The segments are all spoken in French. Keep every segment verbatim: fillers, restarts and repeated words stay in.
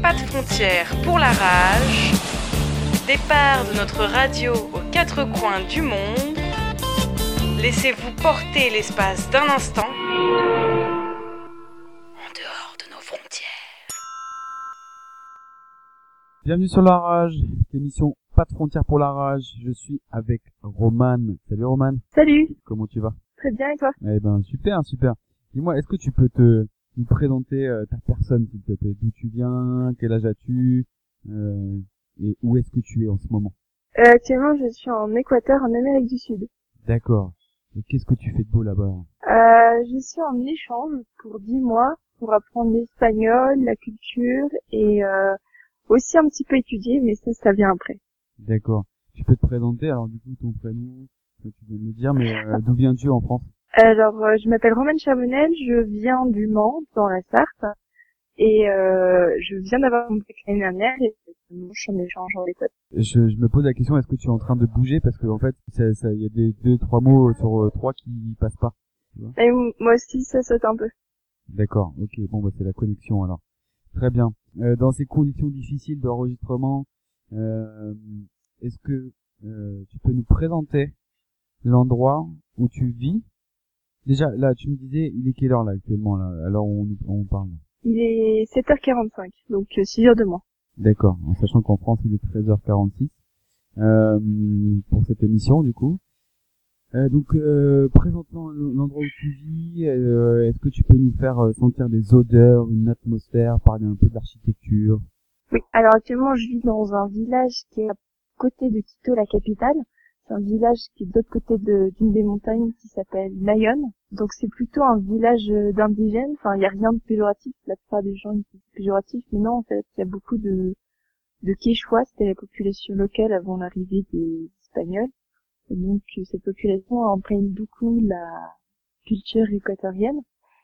pas de frontières pour la rage. Départ de notre radio aux quatre coins du monde. Laissez-vous porter l'espace d'un instant en dehors de nos frontières. Bienvenue sur La Rage, l'émission Pas de frontières pour la rage. Je suis avec Romane. Salut Romane. Salut. Comment tu vas? Très bien, et toi? Eh ben super, super. Dis-moi, est-ce que tu peux te nous présenter euh, ta personne, s'il te plaît? D'où tu viens? Quel âge as-tu? euh, Et où est-ce que tu es en ce moment? euh, Actuellement, je suis en Équateur, en Amérique du Sud. D'accord. Et qu'est-ce que tu fais de beau là-bas? Euh, je suis en échange pour dix mois pour apprendre l'espagnol, la culture et euh, aussi un petit peu étudier, mais ça, ça vient après. D'accord. Tu peux te présenter, alors du coup, ton prénom, tu viens de me dire, mais euh, d'où viens-tu en France? Alors, euh, je m'appelle Romane Chamonel, je viens du Mans, dans la Sarthe, et euh, je viens d'avoir mon bac l'année dernière, et je suis en échange en Équateur. Je, je me pose la question, est-ce que tu es en train de bouger? Parce que en fait, ça, ça, il y a des deux, trois mots sur euh, trois qui passent pas. Tu vois? Et m- moi aussi, ça saute un peu. D'accord, ok, bon bah c'est la connexion alors. Très bien. Euh, dans ces conditions difficiles d'enregistrement, euh, est-ce que euh, tu peux nous présenter l'endroit où tu vis? Déjà, là, tu me disais, il est quelle heure là actuellement là, à l'heure où on, on parle? Il est sept heures quarante-cinq, donc euh, six heures de moins. D'accord, en sachant qu'en France il est treize heures quarante-six euh, pour cette émission du coup. Euh, donc, euh, présente-moi l'endroit où tu vis. Euh, est-ce que tu peux nous faire euh, sentir des odeurs, une atmosphère, parler un peu de l'architecture? Oui, alors actuellement je vis dans un village qui est à côté de Quito, la capitale. C'est un village qui est de l'autre côté de, d'une des montagnes qui s'appelle Nayon. Donc c'est plutôt un village euh, d'indigènes. Enfin, il n'y a rien de péjoratif. La plupart des gens disent péjoratif, mais non, en fait, il y a beaucoup de, de Quechua. C'était la population locale avant l'arrivée des Espagnols. Et donc euh, cette population imprègne beaucoup la culture équatorienne.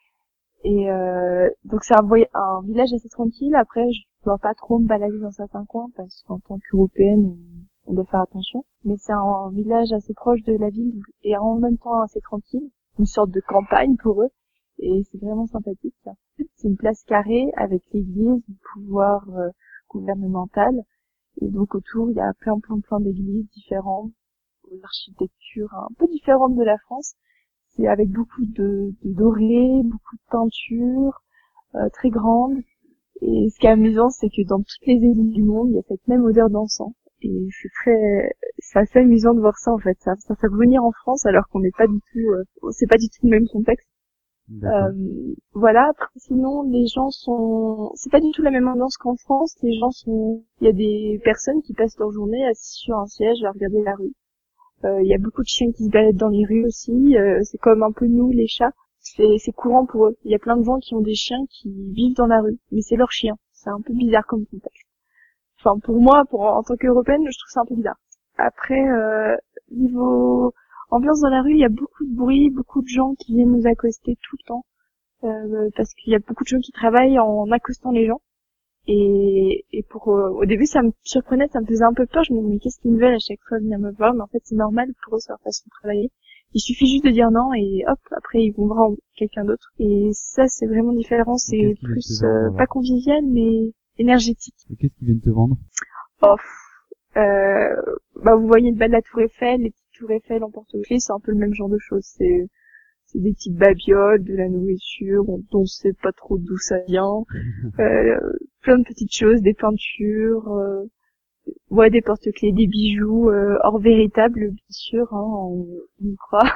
Et euh, donc c'est un, voy- un village assez tranquille. Après, je dois pas trop me balader dans certains coins parce qu'en tant qu'Européenne, on, on doit faire attention. Mais c'est un village assez proche de la ville et en même temps assez tranquille, une sorte de campagne pour eux. Et c'est vraiment sympathique. Ça. C'est une place carrée avec l'église, le pouvoir euh, gouvernemental. Et donc autour, il y a plein plein plein d'églises différentes, l'architecture un peu différente de la France. C'est avec beaucoup de, de doré, beaucoup de peinture, euh, très grande. Et ce qui est amusant, c'est que dans toutes les églises du monde, il y a cette même odeur d'encens. Et c'est très, c'est assez amusant de voir ça en fait. Ça, ça fait revenir en France alors qu'on n'est pas du tout, euh, c'est pas du tout le même contexte. Euh, voilà. Après, sinon, les gens sont, c'est pas du tout la même ambiance qu'en France. Les gens sont, il y a des personnes qui passent leur journée assises sur un siège à regarder la rue. Il euh, y a beaucoup de chiens qui se baladent dans les rues aussi. Euh, c'est comme un peu nous, les chats. C'est, c'est courant pour eux. Il y a plein de gens qui ont des chiens qui vivent dans la rue, mais c'est leur chien. C'est un peu bizarre comme contexte. Enfin, pour moi, pour en tant qu'Européenne, je trouve ça un peu bizarre. Après, euh, niveau ambiance dans la rue, il y a beaucoup de bruit, beaucoup de gens qui viennent nous accoster tout le temps, euh, parce qu'il y a beaucoup de gens qui travaillent en accostant les gens. Et, et pour euh, au début ça me surprenait, ça me faisait un peu peur, je me disais mais qu'est-ce qu'ils veulent à chaque fois venir me voir, mais en fait c'est normal pour eux, c'est leur façon de travailler. Il suffit juste de dire non et hop, après ils vont voir quelqu'un d'autre. Et ça c'est vraiment différent, c'est plus euh, pas convivial mais énergétique. Et qu'est-ce qu'ils viennent te vendre? Oh, euh, bah vous voyez le bas de la Tour Eiffel, les petites Tours Eiffel en porte-clés, c'est un peu le même genre de choses. C'est c'est des petites babioles, de la nourriture, on, on sait pas trop d'où ça vient, euh, plein de petites choses, des peintures, euh, ouais, des porte-clés, des bijoux, euh, hors véritable, bien sûr, hein, on, on y croit.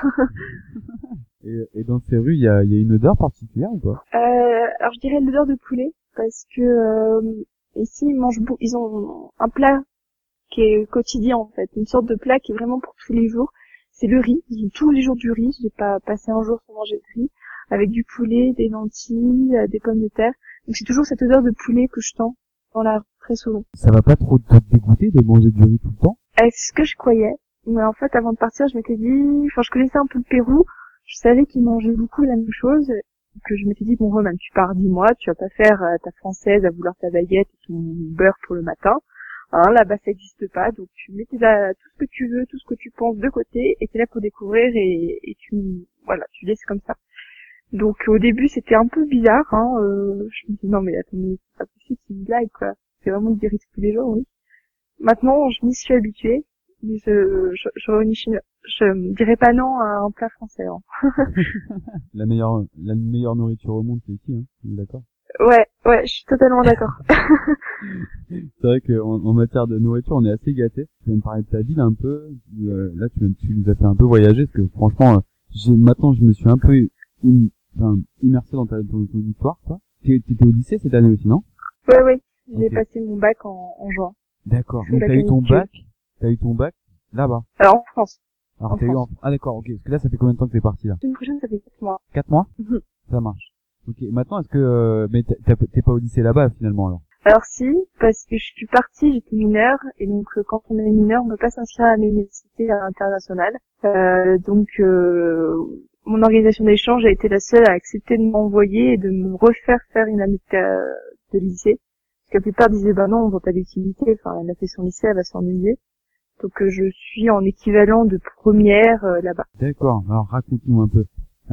et, et dans ces rues, il y a, y a une odeur particulière ou pas? euh, Alors je dirais l'odeur de poulet, parce que euh, ici ils mangent, beau- ils ont un plat qui est quotidien en fait, une sorte de plat qui est vraiment pour tous les jours. C'est le riz, ils ont tous les jours du riz, j'ai pas passé un jour sans manger de riz, avec du poulet, des lentilles, euh, des pommes de terre. Donc c'est toujours cette odeur de poulet que je sens dans la rue, très souvent. Ça va pas trop te dégoûter de manger du riz tout le temps? Euh, c'est ce que je croyais, mais en fait avant de partir je m'étais dit, enfin je connaissais un peu le Pérou, je savais qu'ils mangeaient beaucoup la même chose, que je m'étais dit bon Roman, tu pars dix mois, tu vas pas faire euh, ta française à vouloir ta baguette et ton beurre pour le matin. Hein, là-bas ça n'existe pas, donc tu mets là tout ce que tu veux, tout ce que tu penses de côté, et t'es là pour découvrir et, et tu voilà, tu laisses comme ça. Donc au début c'était un peu bizarre, hein, euh, je me dis non mais attendez, c'est pas possible, c'est une blague quoi, c'est vraiment du risque tous les jours, oui. Maintenant je m'y suis habituée, mais je je je, je, je me dirais pas non à un plat français. Hein. La meilleure la meilleure nourriture au monde c'est ici, hein, on est d'accord. Ouais, ouais, je suis totalement d'accord. C'est vrai qu'en en matière de nourriture, on est assez gâtés. Tu viens de parler de ta ville un peu. Euh, là, tu, tu nous as fait un peu voyager parce que franchement, euh, j'ai maintenant, je me suis un peu im, enfin, immersé dans ta dans ton histoire, quoi. Tu étais au lycée cette année aussi, non? Ouais, ouais. J'ai Okay. passé mon bac en, en juin. D'accord. Donc t'as eu ton bac, t'as eu ton bac là-bas. Alors en France. Alors en t'as France. eu en... ah d'accord, ok. Parce que là, ça fait combien de temps que t'es parti là? L'année prochaine, ça fait quatre mois. Quatre mois? Mm-hmm. Ça marche. Ok. Maintenant, est-ce que euh, mais t'es pas au lycée là-bas finalement alors? Alors si, parce que je suis partie, j'étais mineure, et donc euh, quand on est mineur, on peut pas s'inscrire à l'université internationale. Euh, donc euh, mon organisation d'échange a été la seule à accepter de m'envoyer et de me refaire faire une année de, de lycée. Parce que la plupart disaient bah non, on voit pas d'utilité, enfin elle a fait son lycée, elle va s'ennuyer. Donc euh, je suis en équivalent de première euh, là-bas. D'accord, alors raconte-nous un peu.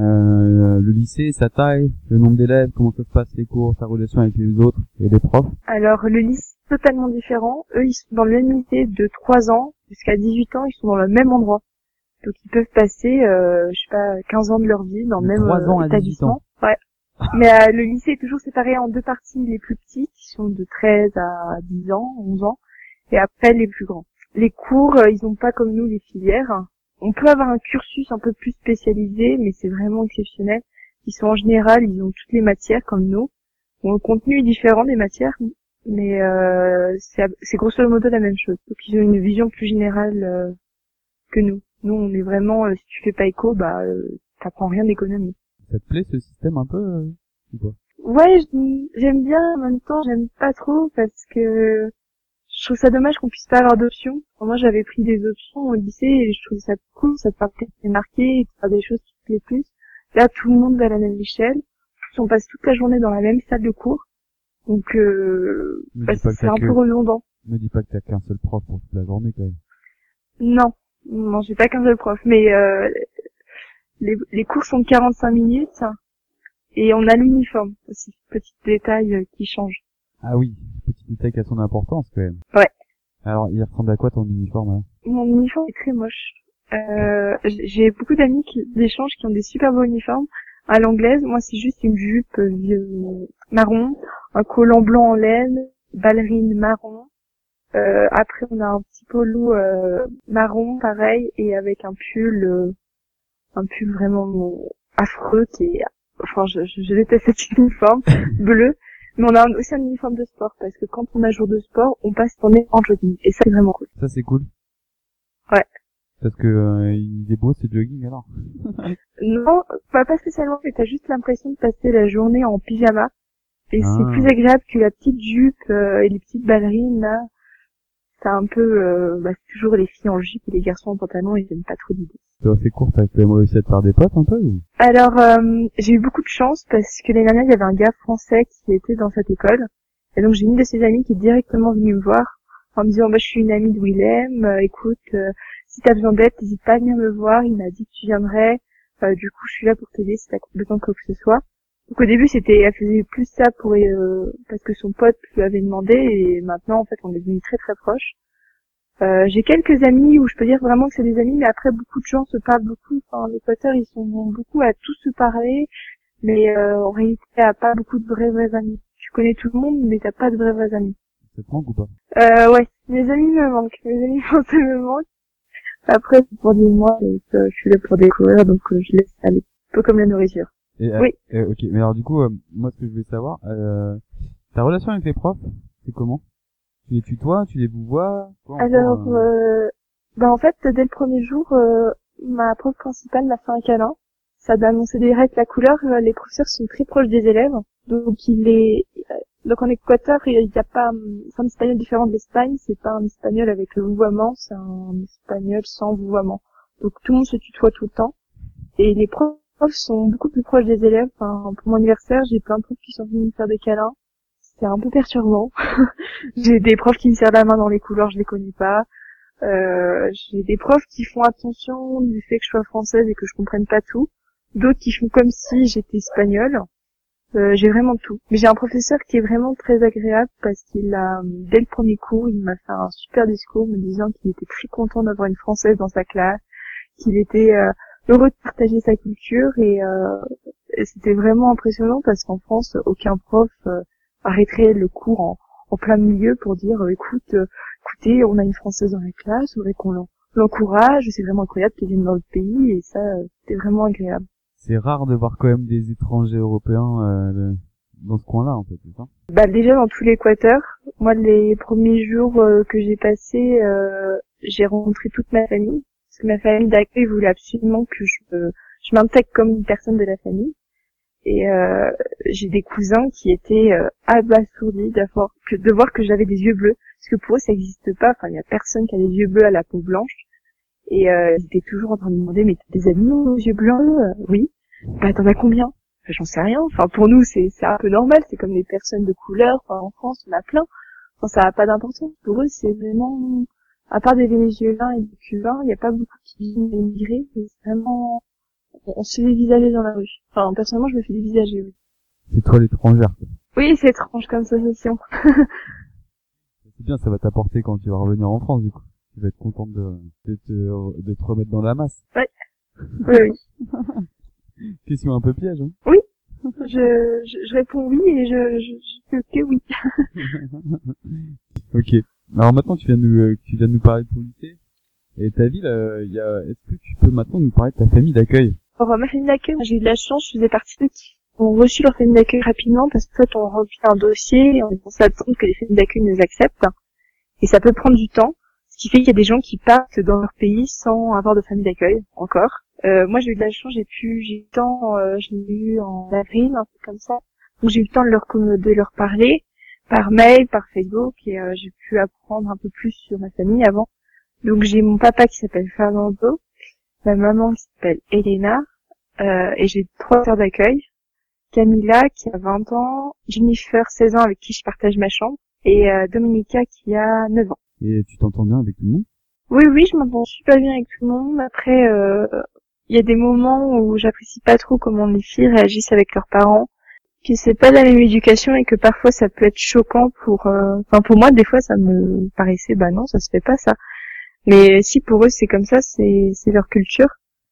Euh, le lycée, sa taille, le nombre d'élèves, comment ça se passe les cours, sa relation avec les autres et les profs? Alors le lycée est totalement différent. Eux, ils sont dans le même lycée de trois ans jusqu'à dix-huit ans, ils sont dans le même endroit. Donc ils peuvent passer, euh, je sais pas, quinze ans de leur vie dans le même euh, établissement. Ouais. Mais euh, le lycée est toujours séparé en deux parties, les plus petits qui sont de treize à dix ans, onze ans, et après les plus grands. Les cours, euh, ils ont pas comme nous les filières. On peut avoir un cursus un peu plus spécialisé, mais c'est vraiment exceptionnel. Ils sont en général, ils ont toutes les matières comme nous. Bon, le contenu est différent des matières, mais euh, c'est, c'est grosso modo la même chose. Donc ils ont une vision plus générale euh, que nous. Nous, on est vraiment, euh, si tu fais pas éco, bah euh, t'apprends rien d'économie. Ça te plaît ce système un peu euh, ou pas? Ouais, j'aime bien, en même temps j'aime pas trop parce que je trouve ça dommage qu'on puisse pas avoir d'options. Moi, j'avais pris des options au lycée et je trouvais ça cool, ça te permet de marquer et de faire des choses qui te plaisent plus. Là, tout le monde va à la même échelle. On passe toute la journée dans la même salle de cours. Donc, euh, bah, c'est un que... peu redondant. Me dis pas que t'as qu'un seul prof pour toute la journée, quand même. Non. Non, j'ai pas qu'un seul prof. Mais, euh, les, les cours sont de quarante-cinq minutes. Et on a l'uniforme aussi. Petit détail qui change. Ah oui. Petit détail qui a son importance quand même. Ouais. Alors, il ressemble à quoi ton uniforme là? Mon uniforme est très moche. Euh, j'ai beaucoup d'amis qui d'échange qui ont des super beaux uniformes. À l'anglaise, moi c'est juste une jupe euh, marron, un collant blanc en laine, ballerine marron. Euh, après on a un petit polo euh, marron pareil et avec un pull, euh, un pull vraiment affreux qui est, enfin je, je, je déteste cet uniforme bleu. Mais on a aussi un uniforme de sport, parce que quand on a jour de sport, on passe tourner en jogging. Et ça, c'est vraiment cool. Ça, c'est cool. Ouais. Parce que, euh, il est beau, ce jogging, alors. Non, pas, pas spécialement, mais t'as juste l'impression de passer la journée en pyjama. Et ah. C'est plus agréable que la petite jupe euh, et les petites ballerines, là. C'est un peu, euh, bah, c'est toujours les filles en jupe et les garçons en pantalon, et j'aime pas trop l'idée. C'est assez court, t'as quand même réussi à te faire des potes un peu ou? Alors, euh, j'ai eu beaucoup de chance parce que l'année dernière, il y avait un gars français qui était dans cette école. Et donc, j'ai une de ses amies qui est directement venue me voir en me disant, bah, je suis une amie de Willem, euh, écoute, euh, si t'as besoin d'aide, n'hésite pas à venir me voir, il m'a dit que tu viendrais, euh, du coup, je suis là pour t'aider si t'as besoin de quoi que ce soit. Donc, au début, c'était, elle faisait plus ça pour, euh, parce que son pote lui avait demandé, et maintenant, en fait, on est devenus très très proches. Euh, j'ai quelques amis où je peux dire vraiment que c'est des amis, mais après beaucoup de gens se parlent beaucoup. Enfin, les poteurs, ils sont beaucoup à tous se parler, mais euh, en réalité, il n'y a pas beaucoup de vrais vrais amis. Tu connais tout le monde, mais t'as pas de vrais vrais amis. Ça te manque ou pas? Euh, ouais, mes amis me manquent. Mes amis français me manquent. Après, c'est pour dire moi, donc, euh, je suis là pour découvrir, donc euh, je laisse aller. Un peu comme la nourriture. Et, euh, oui. Euh, ok, mais alors du coup, euh, moi, ce que je voulais savoir, euh, ta relation avec les profs, c'est comment? Tu les tutoies, tu les vouvoies? Alors, euh... euh, bah en fait, dès le premier jour, euh, ma prof principale m'a fait un câlin. Ça m'a annoncé direct la couleur. Les professeurs sont très proches des élèves, donc il est, donc en Équateur, il n'y a pas, c'est un espagnol différent de l'Espagne. C'est pas un espagnol avec le vouvoiement, c'est un espagnol sans vouvoiement. Donc tout le monde se tutoie tout le temps. Et les profs sont beaucoup plus proches des élèves. Enfin, pour mon anniversaire, j'ai plein de profs qui sont venus me faire des câlins. C'est un peu perturbant. J'ai des profs qui me serrent la main dans les couloirs, je les connais pas. Euh, j'ai des profs qui font attention du fait que je sois française et que je comprenne pas tout. d'autres qui font comme si j'étais espagnole. Euh, j'ai vraiment tout. Mais j'ai un professeur qui est vraiment très agréable parce qu'il a, dès le premier cours, il m'a fait un super discours me disant qu'il était très content d'avoir une Française dans sa classe, qu'il était euh, heureux de partager sa culture et, euh, et c'était vraiment impressionnant parce qu'en France, aucun prof euh, arrêterait le cours en, en plein milieu pour dire euh, écoute, euh, écoutez, on a une Française dans la classe, il faudrait qu'on l'en- l'encourage, c'est vraiment incroyable qu'elle vienne dans le pays et ça, euh, c'était vraiment agréable. C'est rare de voir quand même des étrangers européens euh, de- dans ce coin-là, en fait, c'est ça? Bah déjà dans tout l'Équateur, moi les premiers jours euh, que j'ai passés, euh, j'ai rencontré toute ma famille parce que ma famille d'accueil voulait absolument que je me- je m'intègre comme une personne de la famille et euh, j'ai des cousins qui étaient euh, abasourdis d'avoir que de voir que j'avais des yeux bleus parce que pour eux ça n'existe pas, enfin il y a personne qui a des yeux bleus à la peau blanche et euh, ils étaient toujours en train de me demander mais t'as des amis aux yeux blancs? Euh, oui. Bah t'en as combien? J'en sais rien. Enfin, pour nous, c'est c'est un peu normal. C'est comme les personnes de couleur. Enfin, en France, on a plein. Enfin, ça a pas d'importance. Pour eux, c'est vraiment, à part des Vénézuéliens et des Cubains, il n'y a pas beaucoup qui viennent émigrer. C'est vraiment, on se fait dévisager dans la rue. Enfin, personnellement, je me fais dévisager, oui. C'est toi l'étrangère, quoi. Oui, c'est étrange comme sensation. C'est bien, ça va t'apporter quand tu vas revenir en France, du coup. Tu vas être contente de, de, te, de te remettre dans la masse. Oui, oui. Question un peu piège, hein. Oui. Je, je, je réponds oui et je, je, je fais que oui. Ok. Alors maintenant, tu viens de nous, euh, tu viens de nous parler de ton lycée. Et ta ville, euh, il y a, est-ce que tu peux maintenant nous parler de ta famille d'accueil? Alors, ma famille d'accueil, j'ai eu de la chance, je faisais partie de ceux qui ont reçu leur famille d'accueil rapidement parce qu'en fait, on remplit un dossier et on est censé attendre que les familles d'accueil nous acceptent. Et ça peut prendre du temps, ce qui fait qu'il y a des gens qui partent dans leur pays sans avoir de famille d'accueil, encore. Euh, moi, j'ai eu de la chance, j'ai pu, j'ai eu le temps, euh, je l'ai eu en avril, un peu comme ça. Donc, j'ai eu le temps de leur, de leur parler par mail, par Facebook, et euh, j'ai pu apprendre un peu plus sur ma famille avant. Donc, j'ai mon papa qui s'appelle Fernando, ma maman qui s'appelle Elena, euh, et j'ai trois sœurs d'accueil. Camilla qui a vingt ans, Jennifer seize ans avec qui je partage ma chambre, et euh, Dominica qui a neuf ans. Et tu t'entends bien avec tout le monde? Oui, oui, je m'entends super bien avec tout le monde. Après, euh, il y a des moments où j'apprécie pas trop comment les filles réagissent avec leurs parents, que c'est pas la même éducation et que parfois ça peut être choquant pour, euh, enfin pour moi des fois ça me paraissait bah non ça se fait pas ça. Mais si pour eux c'est comme ça, c'est c'est leur culture.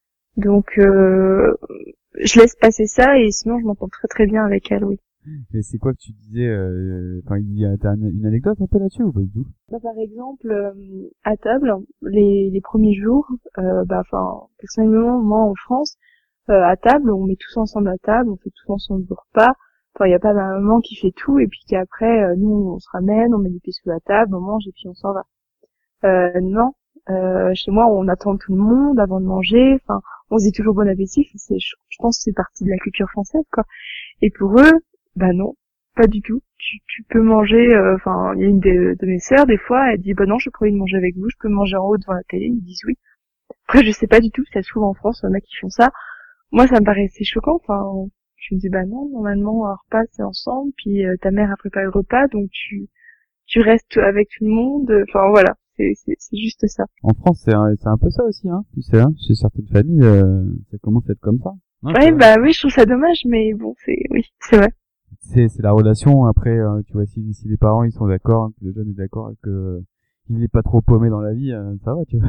Donc euh, je laisse passer ça et sinon je m'entends très très bien avec elle, oui. Mais c'est quoi que tu disais, euh, enfin, il y a, t'as une anecdote un peu là-dessus ou pas du tout? Bah, par exemple, euh, à table, les, les premiers jours, euh, bah, enfin, personnellement, moi en France, euh, à table, on met tous ensemble à table, on fait tous ensemble le repas. Enfin, il n'y a pas ma maman qui fait tout et puis qu'après, euh, nous, on se ramène, on met des pieds sous la table, on mange et puis on s'en va. Euh, non, euh, chez moi, on attend tout le monde avant de manger. Enfin, on se dit toujours bon appétit. C'est, je, je pense que c'est partie de la culture française, quoi. Et pour eux, bah non, pas du tout. Tu, tu peux manger, enfin, euh, il y a une de, de mes sœurs, des fois, elle dit, bah non, je peux de manger avec vous, je peux manger en haut devant la télé, ils disent oui. Après, je sais pas du tout, ça se trouve en France, il y en a qui font ça. Moi, ça me paraissait choquant, enfin, je me dis, bah non, normalement, un repas, c'est ensemble, puis euh, ta mère a préparé le repas, donc tu, tu restes avec tout le monde, enfin, voilà, c'est, c'est, c'est juste ça. En France, c'est un, c'est un peu ça aussi, hein, tu sais, hein, chez certaines familles, euh, ça commence à être comme ça. Hein, ouais, bah oui, je trouve ça dommage, mais bon, c'est, oui, c'est vrai. C'est, c'est la relation, après, euh, tu vois, si, si les parents, ils sont d'accord, hein, que le jeune est d'accord, et que, euh, il est pas trop paumé dans la vie, euh, ça va, tu vois.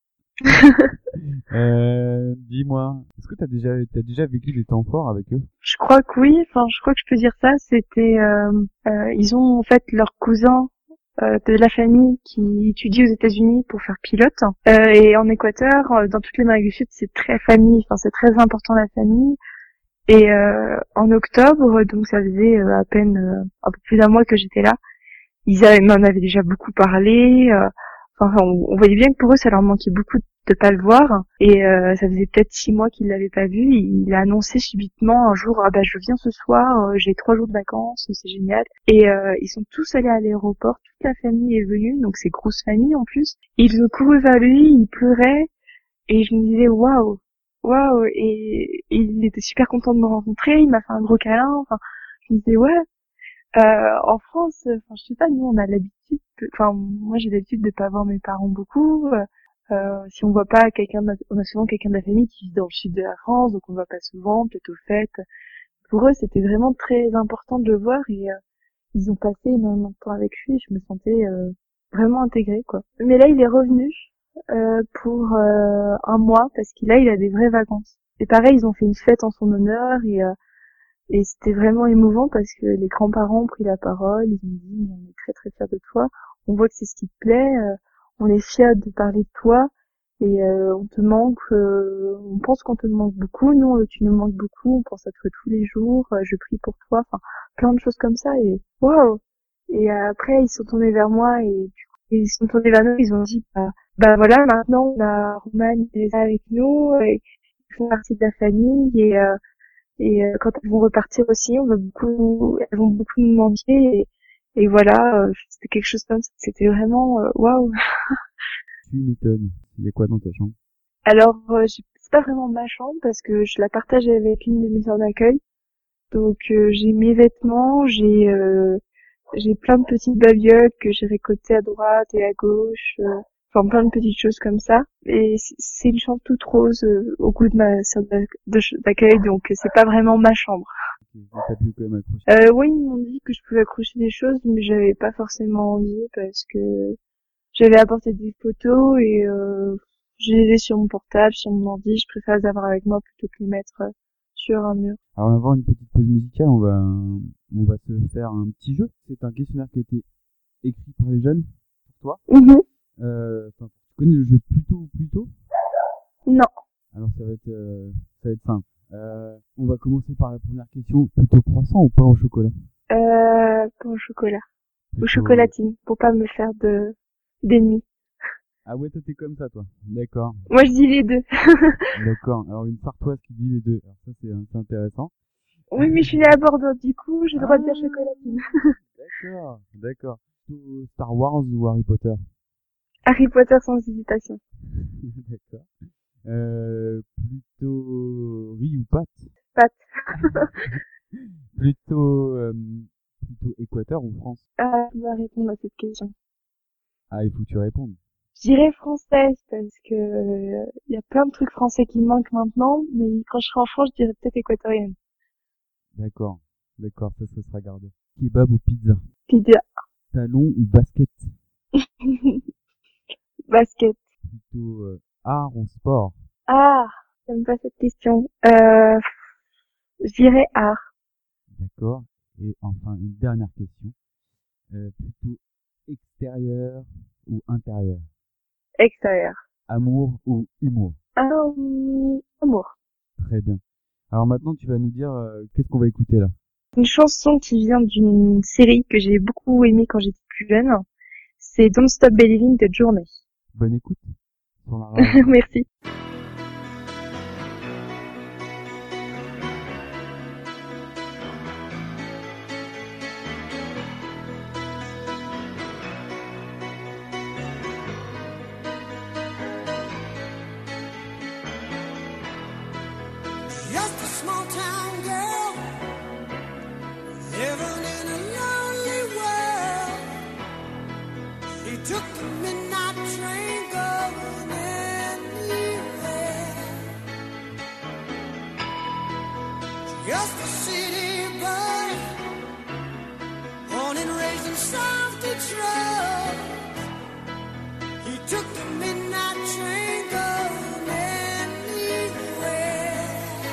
euh, dis-moi, est-ce que t'as déjà, t'as déjà vécu des temps forts avec eux? Je crois que oui, enfin, je crois que je peux dire ça, c'était, euh, euh, ils ont, en fait, leur cousin, euh, de la famille qui étudie aux États-Unis pour faire pilote, euh, et en Équateur, dans toutes les Amériques du Sud, c'est très famille, enfin, c'est très important la famille. Et euh, en octobre, donc ça faisait euh, à peine euh, un peu plus d'un mois que j'étais là, ils avaient, m'en avaient déjà beaucoup parlé. Euh, enfin, on, on voyait bien que pour eux, ça leur manquait beaucoup de pas le voir. Et euh, ça faisait peut-être six mois qu'ils l'avaient pas vu. Il a annoncé subitement un jour, ah bah je viens ce soir, euh, j'ai trois jours de vacances, c'est génial. Et euh, ils sont tous allés à l'aéroport, toute la famille est venue, donc c'est grosse famille en plus. Et ils ont couru vers lui, ils pleuraient, et je me disais waouh. Waouh, et, et il était super content de me rencontrer, il m'a fait un gros câlin, enfin, je me disais, ouais, euh, en France, enfin, je sais pas, nous, on a l'habitude, enfin, moi, j'ai l'habitude de pas voir mes parents beaucoup, euh, Euh, si on voit pas quelqu'un, de, on a souvent quelqu'un de la famille qui vit dans le sud de la France, donc on le voit pas souvent, peut-être aux fêtes. Pour eux, c'était vraiment très important de le voir et euh, ils ont passé énormément de temps avec lui. Je me sentais euh, vraiment intégrée, quoi. Mais là, il est revenu euh, pour euh, un mois parce qu'il là, il a des vraies vacances. Et pareil, ils ont fait une fête en son honneur et euh, et c'était vraiment émouvant parce que les grands-parents ont pris la parole. Ils ont dit, mais on est très très fiers de toi. On voit que c'est ce qui te plaît. Euh, on est fiers de parler de toi. Et euh, on te manque, euh, on pense qu'on te manque beaucoup. Nous, tu nous manques beaucoup. On pense à toi tous les jours. Euh, je prie pour toi. Enfin, plein de choses comme ça. Et waouh. Et euh, après, ils sont tournés vers moi et du coup, ils sont tournés vers nous. Ils ont dit, bah, bah voilà, maintenant on a Roman qui est avec nous. Et ils font partie de la famille. Et euh, et euh, quand elles vont repartir aussi, on va beaucoup, elles vont beaucoup nous manquer. Et, et voilà, euh, c'était quelque chose comme ça. C'était vraiment waouh. Wow. Tu m'étonnes. Il y a quoi dans ta chambre? Alors, euh, c'est pas vraiment ma chambre parce que je la partage avec une de mes sœurs d'accueil. Donc, euh, j'ai mes vêtements, j'ai euh, j'ai plein de petites babioles que j'ai récoltées à droite et à gauche, euh, enfin plein de petites choses comme ça. Et c'est une chambre toute rose euh, au goût de ma sœur d'accueil, donc c'est pas vraiment ma chambre. Okay, t'as pu quand même accrocher. Euh, oui, ils m'ont dit que je pouvais accrocher des choses, mais j'avais pas forcément envie parce que j'avais apporté des photos et euh, je les ai sur mon portable, sur mon ordi. Je préfère les avoir avec moi plutôt que les mettre euh, sur un mur. Alors, on va avoir une petite pause musicale. On va, on va se faire un petit jeu. C'est un questionnaire qui a été écrit par les jeunes pour toi. Mm-hmm. Euh, tu connais le jeu Plutôt ou Plutôt? Non. Alors, ça va être, euh, ça va être simple. Euh, on va commencer par la première question. Plutôt croissant ou pain au chocolat? Euh, pain au chocolat. Plutôt... Ou chocolatine, pour pas me faire de d'ennemis. Ah ouais, toi t'es comme ça, toi. D'accord. Moi je dis les deux. D'accord. Alors une sartoise qui dit les deux. Alors ça c'est, c'est intéressant. Oui, mais je suis née à Bordeaux, du coup j'ai le droit ah, de dire chocolatine. D'accord, d'accord. Plutôt Star Wars ou Harry Potter? Harry Potter sans hésitation. D'accord. Euh, plutôt riz ou pâtes? Pâtes. plutôt, euh, plutôt Équateur ou France? Ah, je vais répondre à cette question. Ah, il faut que tu répondes. Je dirais française parce que il euh, y a plein de trucs français qui me manquent maintenant, mais quand je serai en France, je dirais peut-être équatorienne. D'accord, d'accord, ça, ça sera gardé. Kebab ou pizza? Pizza. Talon ou basket? Basket. Plutôt euh, art ou sport? Ah, j'aime pas cette question. Euh, je dirais art. D'accord. Et enfin, une dernière question. Euh, plutôt extérieur ou intérieur? Extérieur. Amour ou humour? Um, amour. Très bien. Alors maintenant, tu vas nous dire euh, qu'est-ce qu'on va écouter là? Une chanson qui vient d'une série que j'ai beaucoup aimée quand j'étais plus jeune. C'est Don't Stop Believing de Journey. Bonne écoute. Sur la radio. Merci. Just a small town girl living in a lonely world. She took the midnight train going anywhere. Just a city boy, born and raised in South Detroit. He took the midnight train going anywhere.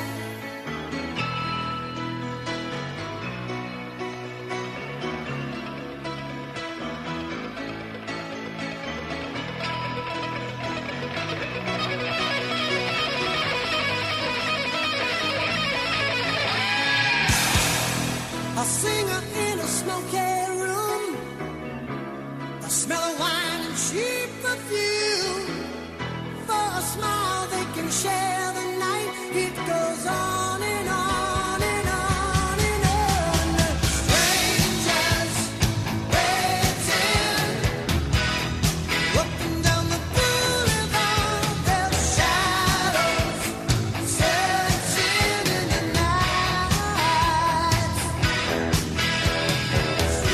A singer in a smoky room, the smell of wine and cheap perfume. For a smile they can share the night. It goes on and on and on and on. Strangers waiting, walking down the boulevard. Their shadows searching in the night.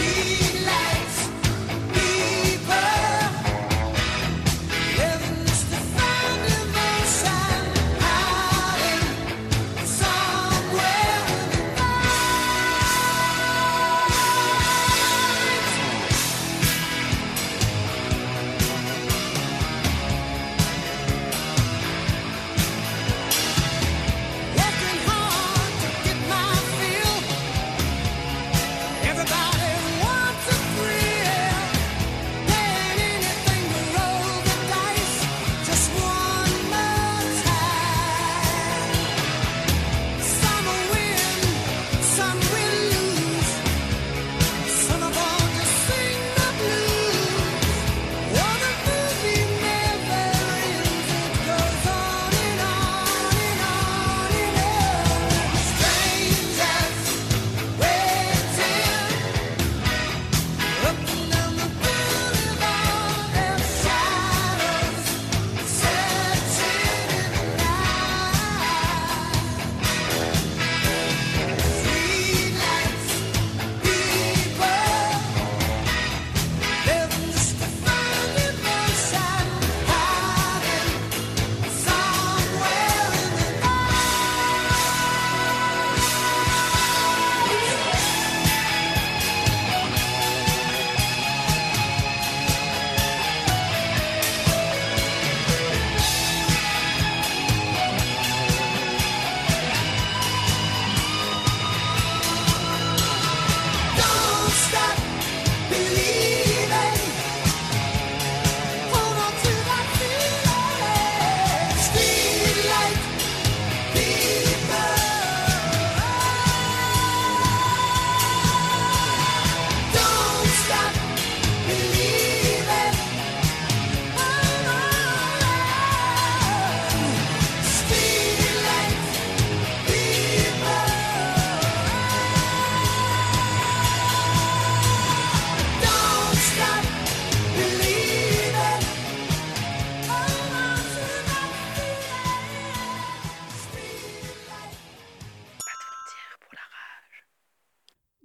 Streetlights, people living just a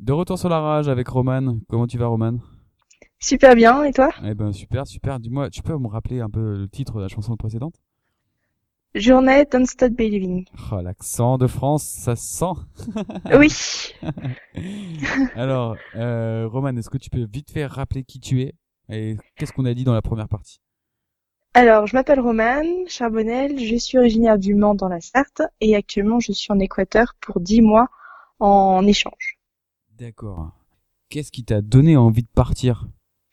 De retour sur la rage avec Roman. Comment tu vas, Roman? Super bien, et toi? Eh ben super, super. Dis-moi, tu peux me rappeler un peu le titre de la chanson précédente? Journée Don't Stop Believing. Oh, l'accent de France, ça se sent. Oui. Alors, euh, Roman, est-ce que tu peux vite faire rappeler qui tu es et qu'est-ce qu'on a dit dans la première partie? Alors, je m'appelle Romane Charbonnel, je suis originaire du Mans dans la Sarthe et actuellement je suis en Équateur pour dix mois en échange. D'accord. Qu'est-ce qui t'a donné envie de partir?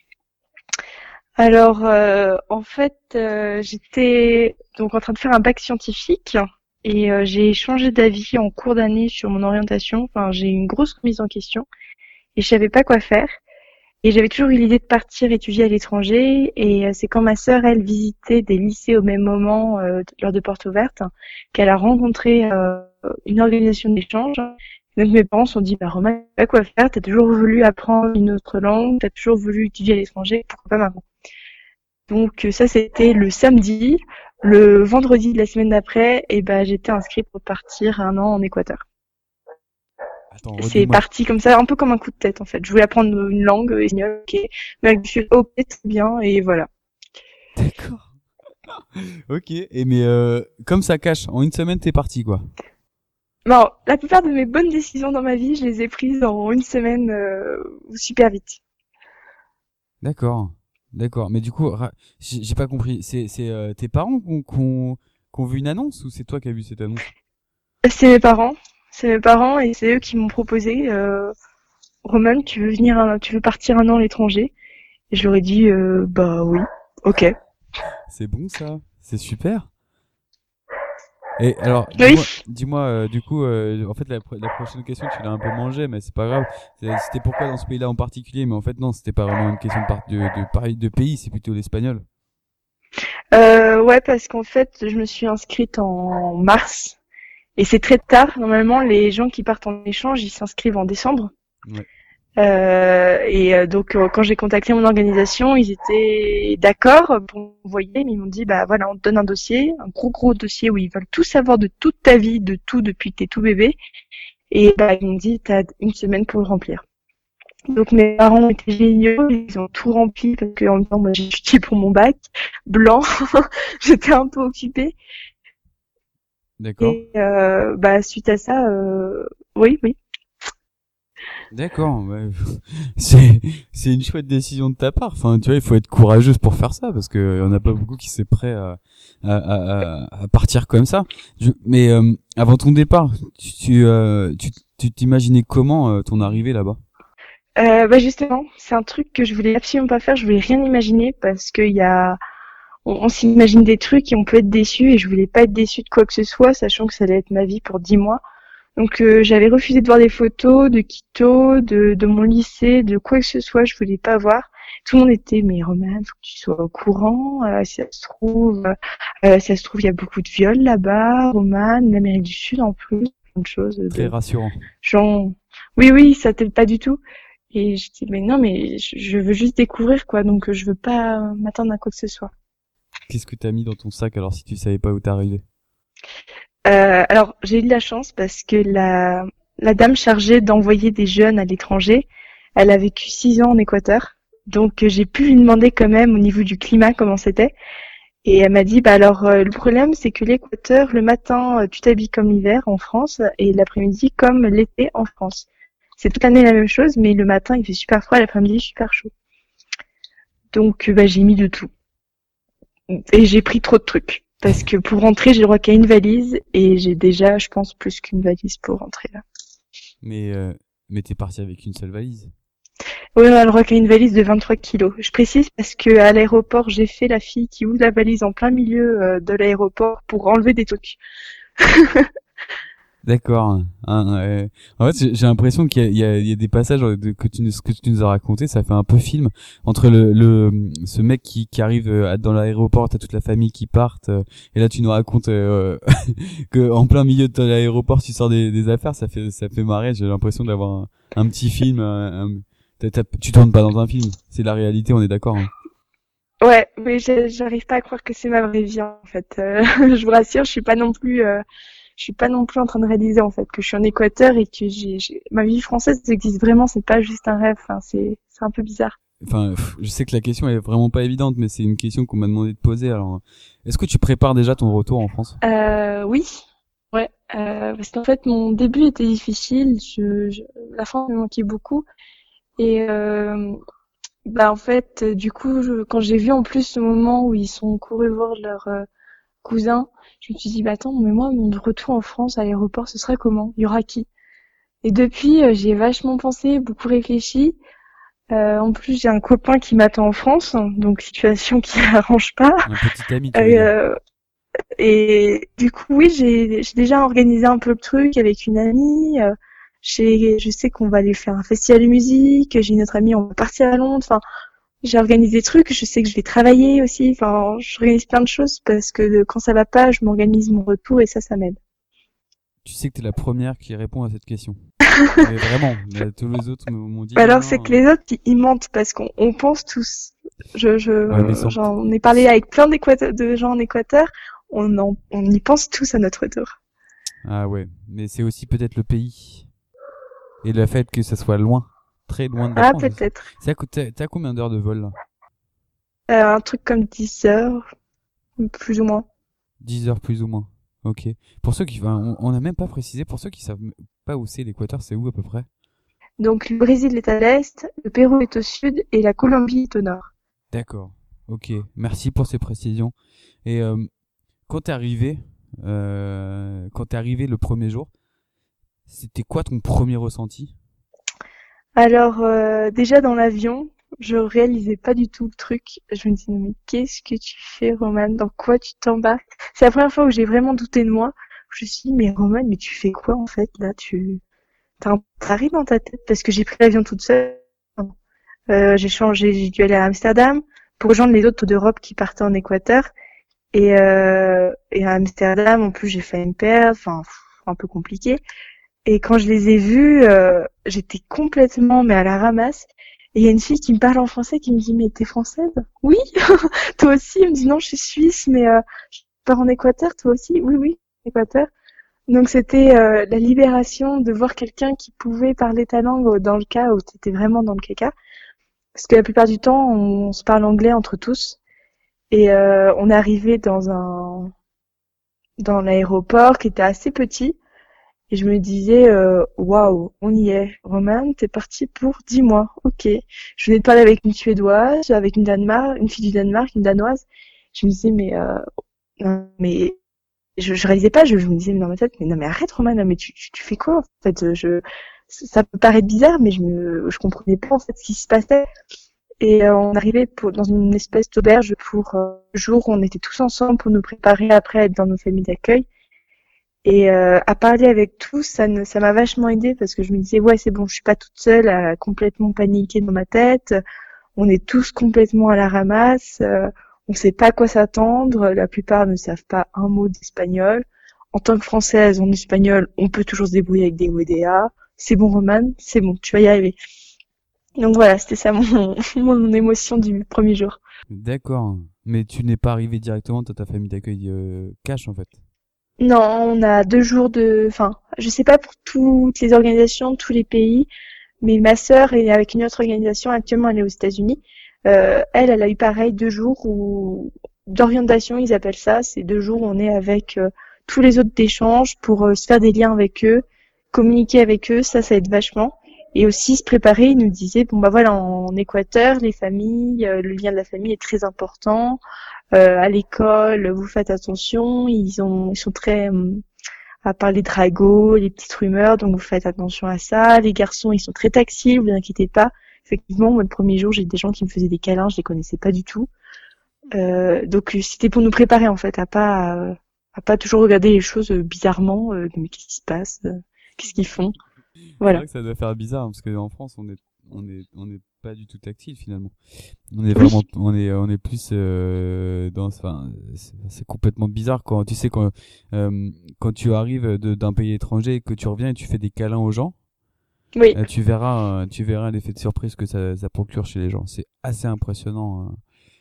Alors, euh, en fait, euh, j'étais donc en train de faire un bac scientifique et euh, j'ai changé d'avis en cours d'année sur mon orientation. Enfin, j'ai eu une grosse remise en question et je savais pas quoi faire. Et j'avais toujours eu l'idée de partir étudier à l'étranger. Et euh, c'est quand ma sœur, elle, visitait des lycées au même moment euh, lors de Portes Ouvertes, qu'elle a rencontré euh, une organisation d'échange. Donc mes parents se sont dit, bah Romain, tu sais pas quoi faire, t'as toujours voulu apprendre une autre langue, t'as toujours voulu étudier à l'étranger, pourquoi pas maintenant? Donc ça, c'était le samedi. Le vendredi de la semaine d'après, et ben j'étais inscrite pour partir un an en Équateur. Attends, C'est redis-moi. parti comme ça, un peu comme un coup de tête en fait. Je voulais apprendre une langue espagnole, ok, mais je suis ok, très bien, et voilà. D'accord. Ok. Et mais euh, comme ça cache, en une semaine t'es parti quoi. Bon, la plupart de mes bonnes décisions dans ma vie, je les ai prises en une semaine euh, ou super vite. D'accord. D'accord. Mais du coup, ra- j'ai j'ai pas compris. C'est c'est euh, tes parents qu'on qu'on qu'on vu une annonce ou c'est toi qui as vu cette annonce? C'est mes parents, c'est mes parents et c'est eux qui m'ont proposé. Euh, Roman, tu veux venir, un- tu veux partir un an à l'étranger? Et je leur ai dit, euh, bah oui, ok. C'est bon ça. C'est super. Et alors, Oui. dis-moi, dis-moi euh, du coup, euh, en fait, la, pro- la prochaine question, tu l'as un peu mangée, mais c'est pas grave. C'est- C'était pourquoi dans ce pays-là en particulier, mais en fait, non, c'était pas vraiment une question de, par- de, de, pareil- de pays, c'est plutôt l'espagnol. Euh, ouais, parce qu'en fait, je me suis inscrite en mars et c'est très tard. Normalement, les gens qui partent en échange, ils s'inscrivent en décembre. Ouais. Euh, et euh, donc, euh, quand j'ai contacté mon organisation, ils étaient d'accord pour m'envoyer, mais ils m'ont dit, bah voilà, on te donne un dossier, un gros gros dossier où ils veulent tout savoir de toute ta vie, de tout depuis que t'es tout bébé. Et bah ils m'ont dit, t'as une semaine pour le remplir. Donc mes parents étaient géniaux, ils ont tout rempli parce que en même temps, moi j'ai étudié pour mon bac blanc, j'étais un peu occupée. D'accord. Et euh, bah suite à ça, euh, oui, oui. D'accord. Ouais. C'est c'est une chouette décision de ta part. Enfin, tu vois, il faut être courageuse pour faire ça parce que y en a pas beaucoup qui sont prêts à à, à, à partir comme ça. Je, mais euh, avant ton départ, tu tu euh, tu tu t'imaginais comment euh, ton arrivée là-bas? Euh, bah justement, c'est un truc que je voulais absolument pas faire, je voulais rien imaginer parce qu'il y a, on, on s'imagine des trucs et on peut être déçu et je voulais pas être déçue de quoi que ce soit, sachant que ça allait être ma vie pour dix mois. Donc euh, j'avais refusé de voir des photos de Quito, de, de mon lycée, de quoi que ce soit, je voulais pas voir. Tout le monde était, mais Roman, faut que tu sois au courant, euh, si ça se trouve, euh, si ça se trouve, il y a beaucoup de viols là-bas, Roman, l'Amérique du Sud en plus, plein de choses. De, Très rassurant. genre, oui, oui, ça t'aide pas du tout. Et je dis, mais non, mais je, je veux juste découvrir, quoi, donc euh, je veux pas euh, m'attendre à quoi que ce soit. Qu'est-ce que t'as mis dans ton sac alors si tu savais pas où t'arrivais? Euh, alors, j'ai eu de la chance parce que la, la dame chargée d'envoyer des jeunes à l'étranger, elle a vécu six ans en Équateur. Donc, euh, j'ai pu lui demander quand même au niveau du climat comment c'était. Et elle m'a dit, bah alors, euh, le problème, c'est que l'Équateur, le matin, euh, tu t'habilles comme l'hiver en France et l'après-midi comme l'été en France. C'est toute l'année la même chose, mais le matin, il fait super froid, l'après-midi, super chaud. Donc, euh, bah, j'ai mis de tout. Et j'ai pris trop de trucs. Parce que pour rentrer, j'ai le droit qu'à une valise et j'ai déjà, je pense, plus qu'une valise pour rentrer là. Mais euh, mais t'es parti avec une seule valise. Oui, on a le droit qu'à une valise de vingt-trois kilos. Je précise parce que à l'aéroport, j'ai fait la fille qui ouvre la valise en plein milieu euh, de l'aéroport pour enlever des trucs. D'accord. Hein, ouais. En fait, j'ai j'ai l'impression qu'il y a, il y, a, il y a des passages de, que tu nous- que tu nous as raconté, ça fait un peu film entre le, le ce mec qui, qui arrive euh, dans l'aéroport, t'as toute la famille qui partent, euh, et là tu nous racontes euh, que en plein milieu de l'aéroport tu sors des, des affaires, ça fait ça fait marrer. J'ai l'impression d'avoir un, un petit film. Un, un- t'as- t'as- tu tournes pas dans un film, c'est la réalité, on est d'accord. Hein. Ouais, mais j'ai- j'arrive pas à croire que c'est ma vraie vie en fait. Euh, je vous rassure, je suis pas non plus. Euh, je suis pas non plus en train de réaliser en fait que je suis en Équateur et que j'ai, j'ai... ma vie française existe vraiment, c'est pas juste un rêve. Enfin, c'est c'est un peu bizarre. Enfin, pff, je sais que la question est vraiment pas évidente, mais c'est une question qu'on m'a demandé de poser. Alors, est-ce que tu prépares déjà ton retour en France? Euh, oui, ouais, euh, parce qu'en fait mon début était difficile. Je, je... La France me manquait beaucoup et euh, bah en fait, euh, du coup, je- quand j'ai vu en plus ce moment où ils sont courus voir leur euh, cousin, je me suis dit bah attends, mais moi mon retour en France à l'aéroport, ce serait comment? Il y aura qui? Et depuis, euh, j'y ai vachement pensé, beaucoup réfléchi. Euh, en plus, j'ai un copain qui m'attend en France, donc situation qui arrange pas. Un petit ami, tu veux dire? Euh, et du coup, oui, j'ai j'ai déjà organisé un peu le truc avec une amie. Euh, j'ai, je sais qu'on va aller faire un festival de musique. J'ai une autre amie, on va partir à Londres. Enfin, j'ai organisé des trucs. Je sais que je vais travailler aussi. Enfin, j'organise plein de choses parce que quand ça va pas, je m'organise mon retour et ça, ça m'aide. Tu sais que t'es la première qui répond à cette question. Mais vraiment, mais tous les autres m'ont dit. Bah non, alors, non, c'est que les autres, ils ils mentent parce qu'on on pense tous. Je, Ouais, mais je, sans- j'en ai parlé avec plein d'Équateur, de gens en Équateur. On en, on y pense tous à notre retour. Ah ouais, mais c'est aussi peut-être le pays et le fait que ça soit loin, très loin de la Ah, France aussi. peut-être. C'est à co- T'as t'as combien d'heures de vol là? Euh, un truc comme dix heures, plus ou moins. dix heures plus ou moins. Ok. Pour ceux qui, enfin, on on n'a même pas précisé, pour ceux qui savent m- pas où c'est l'Équateur, c'est où à peu près? Donc, le Brésil est à l'est, le Pérou est au sud et la Colombie est au nord. D'accord. Ok. Merci pour ces précisions. Et euh, quand t'es arrivé, euh, quand t'es arrivé le premier jour, c'était quoi ton premier ressenti? Alors, euh, déjà dans l'avion, je réalisais pas du tout le truc. Je me disais, mais qu'est-ce que tu fais, Roman? Dans quoi tu t'embarques? C'est la première fois où j'ai vraiment douté de moi. Je me suis dit, mais Roman, mais tu fais quoi en fait là? Tu t'as un pari dans ta tête parce que j'ai pris l'avion toute seule. Euh, j'ai changé, j'ai dû aller à Amsterdam pour rejoindre les autres d'Europe qui partaient en Équateur. Et, euh, et à Amsterdam, en plus, j'ai fait une perte, enfin, pff, un peu compliqué. Et quand je les ai vus, euh, j'étais complètement, mais à la ramasse. Et il y a une fille qui me parle en français qui me dit, mais t'es française? Oui. Toi aussi? Elle me dit, non, je suis suisse, mais euh, je pars en Équateur. Toi aussi? Oui, oui, Équateur. Donc c'était euh, la libération de voir quelqu'un qui pouvait parler ta langue dans le cas où t'étais vraiment dans le caca. Parce que la plupart du temps, on se parle anglais entre tous. Et euh, on est arrivé dans un dans l'aéroport qui était assez petit. Et je me disais, euh, waouh, on y est. Roman, t'es parti pour dix mois. Ok. Je venais de parler avec une Suédoise, avec une Danemark, une fille du Danemark, une Danoise. Je me disais, mais, euh, non, mais, je, je réalisais pas, je, je me disais dans ma tête, mais non, mais arrête, Roman, non, mais tu, tu, tu fais quoi, en fait? Je, ça peut paraître bizarre, mais je me, je comprenais pas, en fait, ce qui se passait. Et euh, on arrivait pour, dans une espèce d'auberge pour euh, le jour où on était tous ensemble pour nous préparer après à être dans nos familles d'accueil. Et euh, à parler avec tous, ça ne, ça m'a vachement aidé parce que je me disais ouais c'est bon, je suis pas toute seule à complètement paniquer dans ma tête. On est tous complètement à la ramasse. Euh, on sait pas à quoi s'attendre. La plupart ne savent pas un mot d'espagnol. En tant que Française, en espagnol, on peut toujours se débrouiller avec des O et des A. C'est bon, Roman, c'est bon, tu vas y arriver. Donc voilà, c'était ça mon, mon émotion du premier jour. D'accord. Mais tu n'es pas arrivé directement, t'as ta famille d'accueil euh, cash en fait. Non, on a deux jours de, enfin, je sais pas pour toutes les organisations, tous les pays, mais ma sœur est avec une autre organisation, actuellement elle est aux États-Unis. Euh, elle, elle a eu pareil deux jours où, d'orientation, ils appellent ça, c'est deux jours où on est avec euh, tous les autres d'échange pour euh, se faire des liens avec eux, communiquer avec eux, ça, ça aide vachement. Et aussi se préparer, ils nous disaient, bon bah voilà, en Équateur, les familles, euh, le lien de la famille est très important. Euh, à l'école, vous faites attention, ils ont, ils sont très euh, à part les dragos, les petites rumeurs, donc vous faites attention à ça. Les garçons, ils sont très tactiles, vous inquiétez pas. Effectivement, moi, le premier jour, j'ai des gens qui me faisaient des câlins, je les connaissais pas du tout. Euh, donc c'était pour nous préparer en fait, à pas euh, à pas toujours regarder les choses euh, bizarrement. Euh, mais qu'est-ce qui se passe, euh, qu'est-ce qu'ils font, C'est voilà. vrai que ça doit faire bizarre parce que en France on est on est on est pas du tout tactile finalement. On est vraiment on est on est plus euh, dans enfin c'est, c'est complètement bizarre quand tu sais quand euh, quand tu arrives de, d'un pays étranger et que tu reviens et tu fais des câlins aux gens. Oui. Euh, tu verras euh, tu verras l'effet de surprise que ça ça procure chez les gens. C'est assez impressionnant. Euh.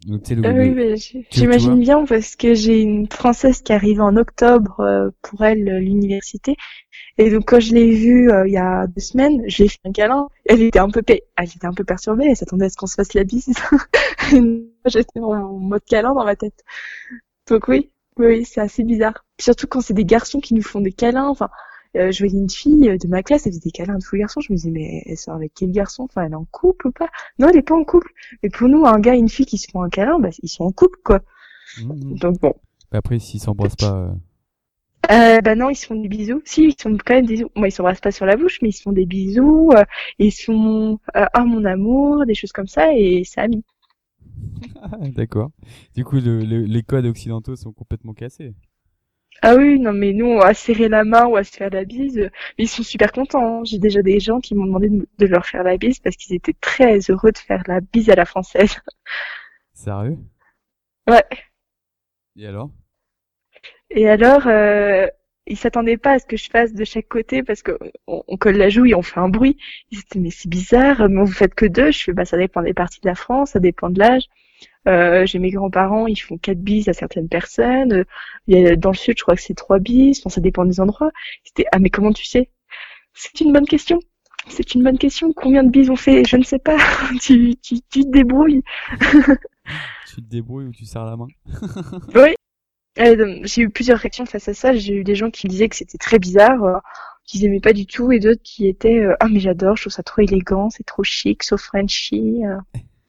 Donc, tu sais, le, Euh, le- oui, mais j- tu, tu vois? j'imagine bien parce que j'ai une Française qui arrive en octobre euh, pour elle euh, l'université. Et donc quand je l'ai vue euh, il y a deux semaines, je lui ai fait un câlin. Elle était un peu, pe- elle était un peu perturbée. Elle s'attendait à ce qu'on se fasse la bise. Et moi, j'étais en mode câlin dans ma tête. Donc oui, oui, oui, c'est assez bizarre. Surtout quand c'est des garçons qui nous font des câlins. Enfin, euh, je voyais une fille euh, de ma classe, elle faisait des câlins à tous les garçons. Je me disais, mais elle sort avec quel garçon? Enfin, elle est en couple ou pas? Non, elle est pas en couple. Mais pour nous, un gars et une fille qui se font un câlin, bah, ils sont en couple, quoi. Mhm. Donc bon. Bah, après, s'ils s'embrassent pas, euh, Euh, bah non, ils se font des bisous. Si, ils se font quand même des bisous. Moi, ils s'embrassent pas sur la bouche, mais ils se font des bisous. Euh, ils se font euh, ah mon amour, des choses comme ça, et c'est ami. ah, d'accord. Du coup, le, le- les codes occidentaux sont complètement cassés. Ah oui, non, mais nous, à serrer la main ou à se faire la bise, euh, ils sont super contents. Hein. J'ai déjà des gens qui m'ont demandé de, de leur faire la bise parce qu'ils étaient très heureux de faire la bise à la française. Sérieux? Ouais. Et alors? Et alors, euh, ils s'attendaient pas à ce que je fasse de chaque côté parce que on, on colle la joue et on fait un bruit. Ils étaient mais c'est bizarre, mais vous faites que deux. Je fais bah ça dépend des parties de la France, ça dépend de l'âge. Euh, j'ai mes grands-parents, ils font quatre bises à certaines personnes. Euh, Il y a, dans le sud, je crois que c'est trois bises. Enfin, ça dépend des endroits. C'était ah mais comment tu sais? C'est une bonne question. C'est une bonne question. Combien de bises on fait? Je ne sais pas. tu, tu, tu te débrouilles. Tu te débrouilles ou tu serres la main? Oui. Euh, j'ai eu plusieurs réactions face à ça. J'ai eu des gens qui disaient que c'était très bizarre, euh, qu'ils aimaient pas du tout, et d'autres qui étaient euh, ah mais j'adore, je trouve ça trop élégant, c'est trop chic, so Frenchy. Euh.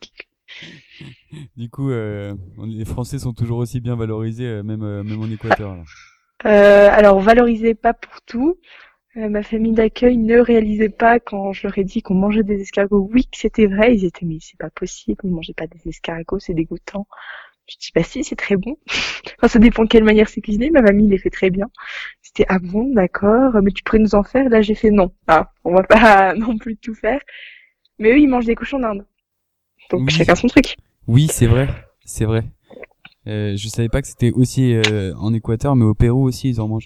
Du coup, euh, on- les Français sont toujours aussi bien valorisés, euh, même, euh, même en Équateur, alors. Euh, alors on valorisait pas pour tout. Euh, ma famille d'accueil ne réalisait pas quand je leur ai dit qu'on mangeait des escargots. Oui, que c'était vrai. Ils étaient mais c'est pas possible, vous mangez pas des escargots, c'est dégoûtant. Je dis bah si, c'est très bon. Enfin, ça dépend de quelle manière c'est cuisiné. Ma mamie les fait très bien. C'était ah bon, d'accord, mais tu pourrais nous en faire? Là j'ai fait non. Ah, on va pas non plus tout faire. Mais eux ils mangent des cochons d'Inde. Donc Oui, chacun son truc. oui, c'est vrai, c'est vrai. Euh, je savais pas que c'était aussi euh, en Équateur, mais au Pérou aussi, ils en mangent.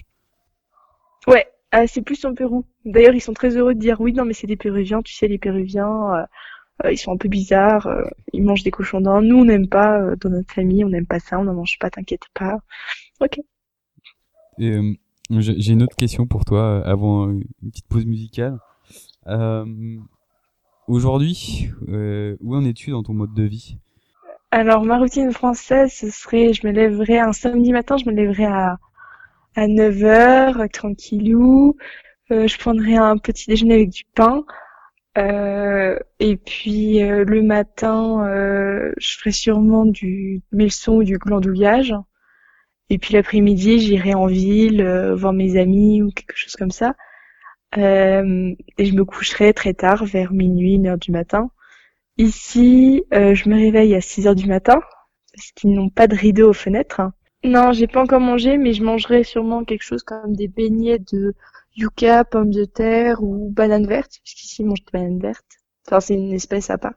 Ouais, ah, c'est plus en Pérou. D'ailleurs ils sont très heureux de dire oui non mais c'est des Péruviens. Tu sais les Péruviens. Euh, Euh, ils sont un peu bizarres, euh, ils mangent des cochons d'Inde. Nous, on n'aime pas, euh, dans notre famille, on n'aime pas ça, on n'en mange pas, t'inquiète pas. Ok. Et, euh, j'ai j'ai une autre question pour toi, euh, avant euh, une petite pause musicale. Euh, aujourd'hui, euh, où en es-tu dans ton mode de vie? Alors, ma routine française, ce serait, je me lèverais un samedi matin, je me lèverais à, à neuf heures, euh, tranquillou. Euh, je prendrais un petit déjeuner avec du pain. Euh, et puis, euh, le matin, euh, je ferais sûrement du melson ou du glandouillage. Et puis l'après-midi, j'irai en ville, euh, voir mes amis ou quelque chose comme ça. Euh, et je me coucherai très tard, vers minuit, une heure du matin. Ici, euh, je me réveille à six heures du matin, parce qu'ils n'ont pas de rideau aux fenêtres. Non, j'ai pas encore mangé, mais je mangerai sûrement quelque chose comme des beignets de yucca, pommes de terre ou bananes vertes, puisqu'ici ils mangent des bananes vertes. Enfin, c'est une espèce à part.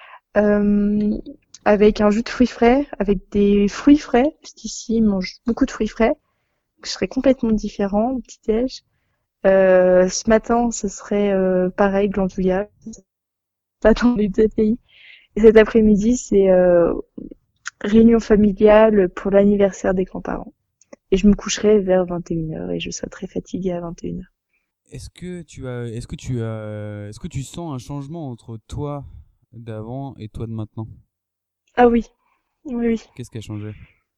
Euh, avec un jus de fruits frais, avec des fruits frais, puisqu'ici ils mangent beaucoup de fruits frais. Donc, ce serait complètement différent au petit-déj. Euh, ce matin, ce serait euh, pareil, glandouillage, pas dans les deux pays. Et cet après-midi, c'est euh, réunion familiale pour l'anniversaire des grands-parents. Et je me coucherai vers vingt et une heures et je serai très fatiguée à vingt et une heures. Est-ce que tu as, est-ce que tu as, est-ce que tu sens un changement entre toi d'avant et toi de maintenant? Ah oui, oui, oui. Qu'est-ce qui a changé?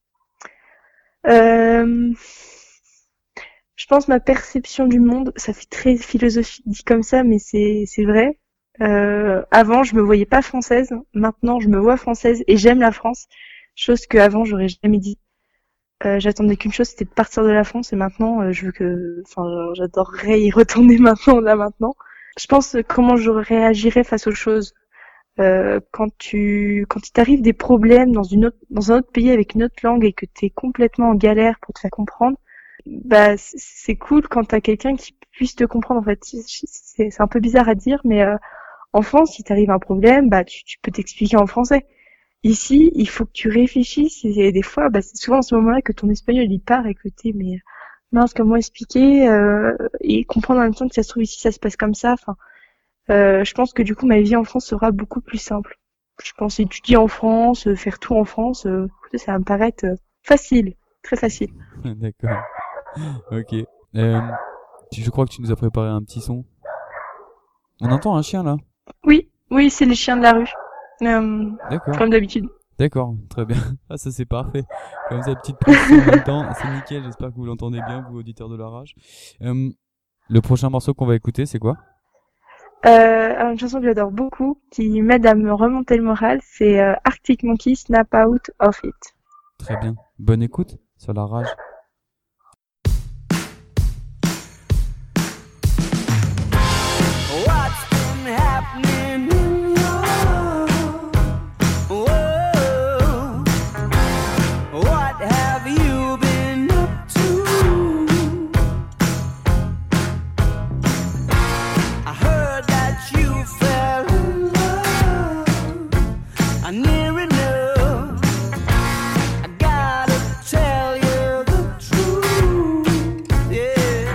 Euh, je pense ma perception du monde, ça fait très philosophique dit comme ça, mais c'est c'est vrai. Euh, avant, je me voyais pas française. Maintenant, je me vois française et j'aime la France. Chose que avant, j'aurais jamais dit. Euh, j'attendais qu'une chose, c'était de partir de la France et maintenant, euh, je veux que, enfin, j'adorerais y retourner maintenant, là maintenant. Je pense euh, comment je réagirais face aux choses. Euh, quand tu, quand il t'arrive des problèmes dans une autre, dans un autre pays avec une autre langue et que t'es complètement en galère pour te faire comprendre, bah c'est c'est cool quand t'as quelqu'un qui puisse te comprendre. En fait, c'est c'est un peu bizarre à dire, mais euh, en France, si t'arrive un problème, bah tu, tu peux t'expliquer en français. Ici, il faut que tu réfléchisses et des fois, bah, c'est souvent à ce moment-là que ton espagnol il part et que t'es mais mince comment expliquer euh, et comprendre en même temps que ça se trouve ici ça se passe comme ça. Enfin, euh, je pense que du coup ma vie en France sera beaucoup plus simple. je pense étudier en France, euh, faire tout en France, euh, écoutez, ça va me paraître euh, facile, très facile. D'accord. Ok. Euh, tu- je crois que tu nous as préparé un petit son. On entend un chien là. Oui, oui, c'est les chiens de la rue, euh, D'accord. comme d'habitude. D'accord, très bien. Ah, ça c'est parfait. Comme ça, petite précision en même temps, c'est nickel. J'espère que vous l'entendez bien, vous auditeurs de la rage. Euh, le prochain morceau qu'on va écouter, c'est quoi? Euh, alors, une chanson que j'adore beaucoup, qui m'aide à me remonter le moral, c'est euh, Arctic Monkey, Snap Out of It. Très bien. Bonne écoute sur la rage. What's been happening in your world? What have you been up to? I heard that you fell in love. I near enough. I gotta tell you the truth. Yeah.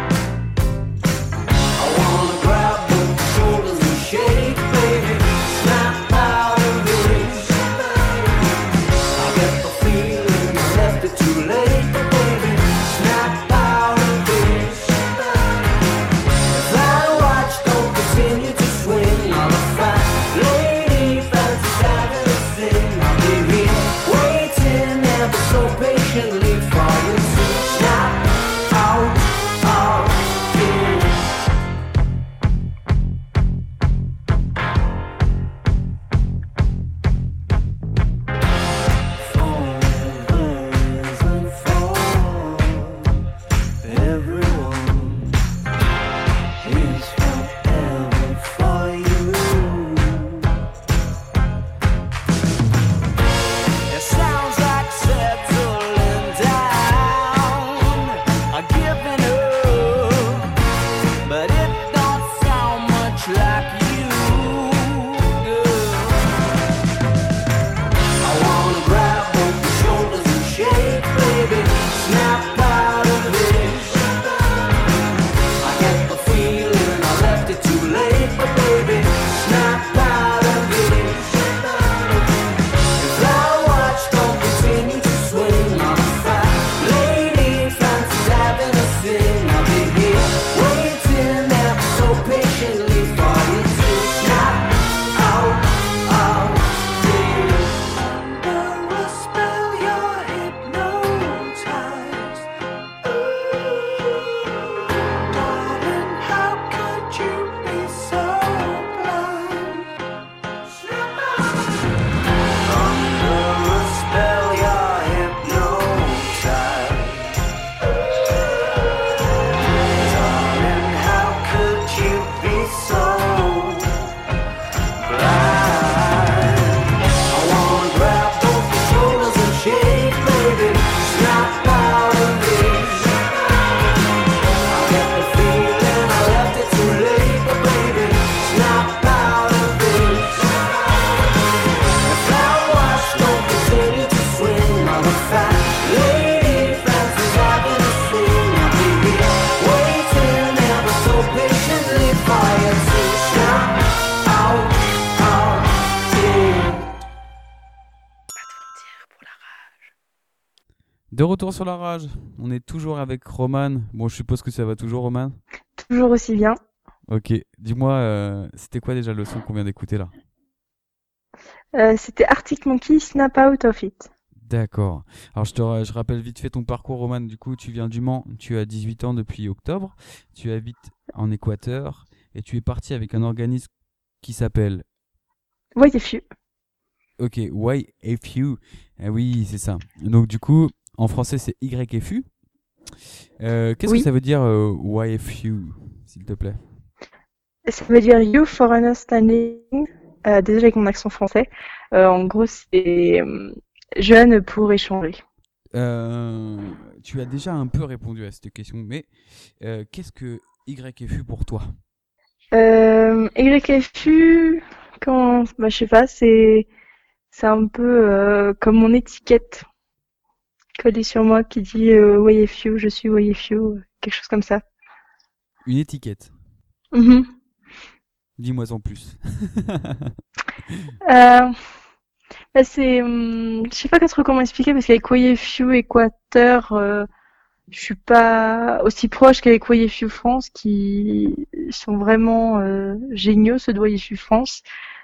I wanna grab both shoulders and shake, baby. Snap out of this. I get the feeling I left it too late, but baby, snap out of this. If that watch don't continue to swing, I'm a fat lady, fancy having a thing. I'll be here waiting ever so patiently for you to snap out of this. Forever isn't for everyone. It's forever for you. It sounds like settling down, or giving up, but it don't sound much like you, girl. I wanna grab both your shoulders and shake, baby. Snap out of this. I get the feeling I left it too late, but baby, snap out of this. If that watch don't continue to swing, I'm a fat lady, fancy's having a thing. I'll be here waiting ever so patiently for you to snap out of this. Under a spell, you're hypnotized. Ooh, darling, how could you be so blind? Snap out. Under a spell, you're hypnotized. Darling, how could you be so blind? I wanna grab both your shoulders and shake, baby. Snap out of this. I get the feeling I left it too late, but baby, snap out of this. If that watch don't continue to swing, I'm a fat lady, fancy's having a thing. I'll be here waiting ever so patiently for you to snap out of this. De retour sur la rage. On est toujours avec Roman. Bon, je suppose que ça va toujours, Roman. Toujours aussi bien. Ok. Dis-moi, euh, c'était quoi déjà le son qu'on vient d'écouter là? Euh, c'était Arctic Monkey, Snap Out of It. D'accord. Alors je te ra- je rappelle vite fait ton parcours, Roman. Du coup, tu viens du Mans, tu as dix-huit ans depuis octobre, tu habites en Équateur et tu es parti avec un organisme qui s'appelle What if you? OK, Y F U. Ah oui, c'est ça. Donc du coup, en français c'est Y F U. Euh, qu'est-ce Oui. que ça veut dire euh, Y F U, s'il te plaît? Ça veut dire You for Understanding. Euh, désolé avec mon accent français. Euh, en gros, c'est euh, jeune pour échanger. Euh, tu as déjà un peu répondu à cette question, mais euh, qu'est-ce que Y F U pour toi? Euh, Y F U, quand, bah, je sais pas, c'est, c'est un peu euh, comme mon étiquette collée sur moi qui dit euh, Y F U, je suis Y F U, quelque chose comme ça. Une étiquette. Mhm. Dis-moi en plus. Euh, Là, c'est, hum, je sais pas trop comment expliquer parce qu'avec Wayefew Équateur, euh, je suis pas aussi proche qu'avec Wayefew France, qui sont vraiment euh, géniaux, ceux de Wayefew France.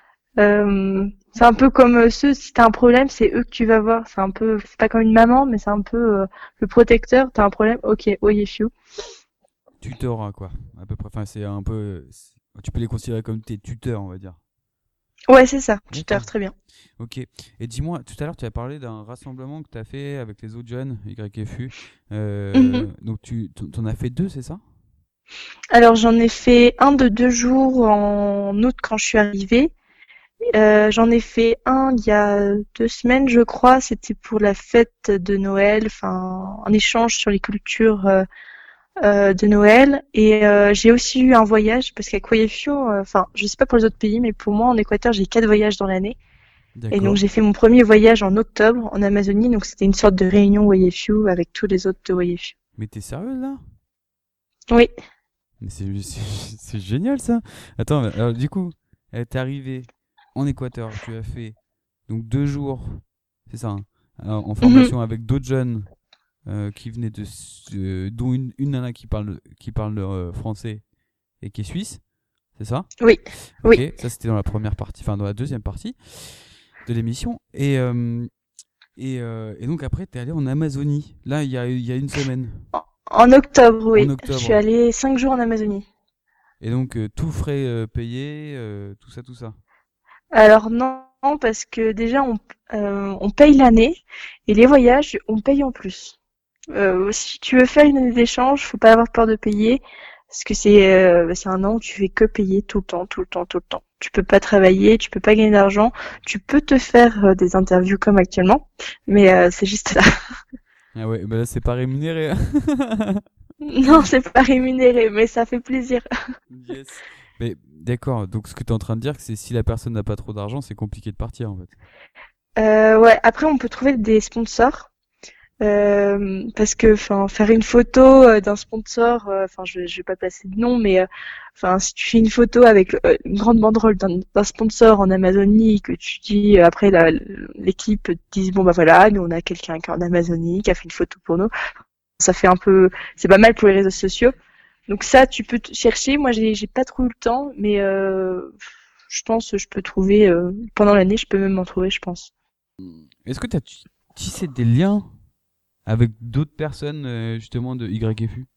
Euh, c'est un peu comme euh, ceux, si t'as un problème, c'est eux que tu vas voir. C'est un peu, c'est pas comme une maman, mais c'est un peu euh, le protecteur. T'as un problème, ok, Wayefew. Tutorat, quoi. À peu près. Enfin, c'est un peu. c'est- Tu peux les considérer comme tes tuteurs, on va dire. Ouais, c'est ça, D'accord. tuteur, très bien. Ok. Et dis-moi, tout à l'heure, tu as parlé d'un rassemblement que tu as fait avec les autres jeunes, Y F U. Euh, Mhm. donc, tu t'en as fait deux, c'est ça? Alors j'en ai fait un de deux jours en août quand je suis arrivée. Euh, j'en ai fait un il y a deux semaines, je crois. C'était pour la fête de Noël, enfin un échange sur les cultures euh, euh, de Noël. Et euh, j'ai aussi eu un voyage parce qu'à Coyefio, euh, enfin je sais pas pour les autres pays, mais pour moi en Équateur j'ai quatre voyages dans l'année. Et donc D'accord. j'ai fait mon premier voyage en octobre en Amazonie. Donc c'était une sorte de réunion Wayefew avec tous les autres de Wayefew. Mais t'es sérieuse là? Oui. Mais c'est c'est- c'est génial ça. Attends, mais alors, du coup, euh, t'es arrivé en Équateur, tu as fait donc deux jours, c'est ça, hein, en en Mhm. formation avec d'autres jeunes euh, qui venaient de, s- euh, dont une, une nana qui parle qui parle euh, français et qui est suisse, c'est ça? Oui. Ok, Oui. ça c'était dans la première partie, enfin dans la deuxième partie de l'émission. Et euh, et, euh, et donc après t'es allé en Amazonie. Là, il y a il y a une semaine, En en octobre, en oui. Je suis octobre. allée cinq jours en Amazonie. Et donc euh, tout frais euh, payé, euh, tout ça, tout ça. Alors non, parce que déjà on, euh, on paye l'année et les voyages on paye en plus. Euh, si tu veux faire une année d'échange, faut pas avoir peur de payer parce que c'est euh, c'est un an où tu fais que payer tout le temps, tout le temps, tout le temps. Tu peux pas travailler, tu peux pas gagner d'argent, tu peux te faire euh, des interviews comme actuellement, mais euh, c'est juste là. Ah ouais, bah là c'est pas rémunéré. Non, c'est pas rémunéré, mais ça fait plaisir. Yes. Mais d'accord, donc ce que tu es en train de dire, c'est si la personne n'a pas trop d'argent, c'est compliqué de partir en fait. Euh, ouais, après on peut trouver des sponsors. Euh, parce que enfin faire une photo euh, d'un sponsor, euh, enfin je, je vais pas placer de nom, mais euh, enfin si tu fais une photo avec euh, une grande banderole d'un d'un sponsor en Amazonie, que tu dis euh, après la- l'équipe te dit bon bah voilà, nous on a quelqu'un qui est en Amazonie qui a fait une photo pour nous, ça fait un peu, c'est pas mal pour les réseaux sociaux. Donc ça tu peux te chercher. Moi j'ai j'ai pas trop eu le temps, mais euh, je pense que je peux trouver euh, pendant l'année, je peux même m'en trouver, je pense. Est-ce que tu as tissé des liens avec d'autres personnes euh, justement de Y F U?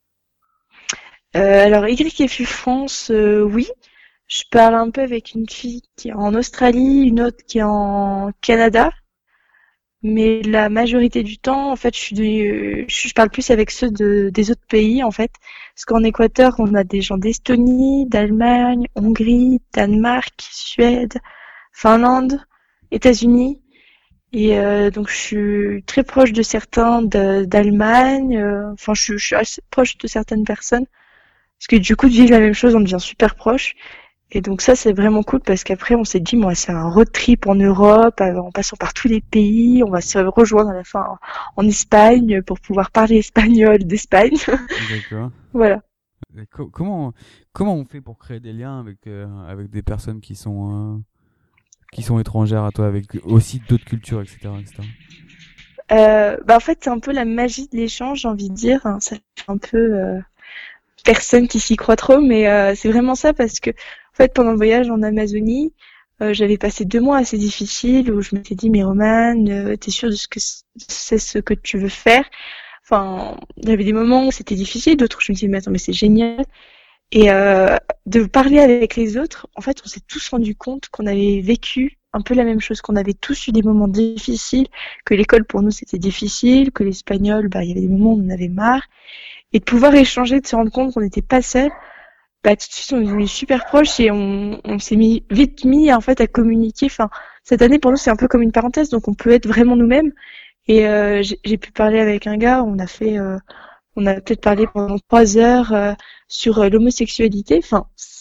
Euh, alors Y F U France, euh, oui. Je parle un peu avec une fille qui est en Australie, une autre qui est en Canada, mais la majorité du temps, en fait, je suis de- je je parle plus avec ceux de, des autres pays, en fait. Parce qu'en Équateur, on a des gens d'Estonie, d'Allemagne, Hongrie, Danemark, Suède, Finlande, États-Unis. Et euh, donc, je suis très proche de certains de- d'Allemagne. euh, Enfin, je, je suis assez proche de certaines personnes. Parce que du coup, de vivre la même chose, on devient super proche. Et donc ça, c'est vraiment cool parce qu'après, on s'est dit, bon, c'est un road trip en Europe, euh, en passant par tous les pays. On va se rejoindre à la fin en, en Espagne pour pouvoir parler espagnol d'Espagne. D'accord. Voilà. Et co- comment comment on fait pour créer des liens avec euh, avec des personnes qui sont euh, qui sont étrangères à toi, avec aussi d'autres cultures, et cetera, et cetera. Euh, bah en fait, c'est un peu la magie de l'échange, j'ai envie de dire. Hein. Ça fait un peu euh, personne qui s'y croit trop, mais euh, c'est vraiment ça parce que, en fait, pendant le voyage en Amazonie, euh, j'avais passé deux mois assez difficiles où je m'étais dit, mais Romane, euh, t'es sûre de ce que c- c'est ce que tu veux faire? Enfin, il y avait des moments où c'était difficile, d'autres où je me disais, mais attends, mais c'est génial. Et euh, de parler avec les autres, en fait, on s'est tous rendu compte qu'on avait vécu un peu la même chose, qu'on avait tous eu des moments difficiles, que l'école pour nous c'était difficile, que l'espagnol, bah, il y avait des moments où on en avait marre. Et de pouvoir échanger, de se rendre compte qu'on n'était pas seul, bah, tout de suite on est devenus super proches et on, on s'est mis, vite mis en fait à communiquer. Enfin, cette année pour nous c'est un peu comme une parenthèse, donc on peut être vraiment nous-mêmes. Et euh, j'ai j'ai pu parler avec un gars, on a fait, euh, on a peut-être parlé pendant trois heures euh, sur euh, l'homosexualité. Enfin,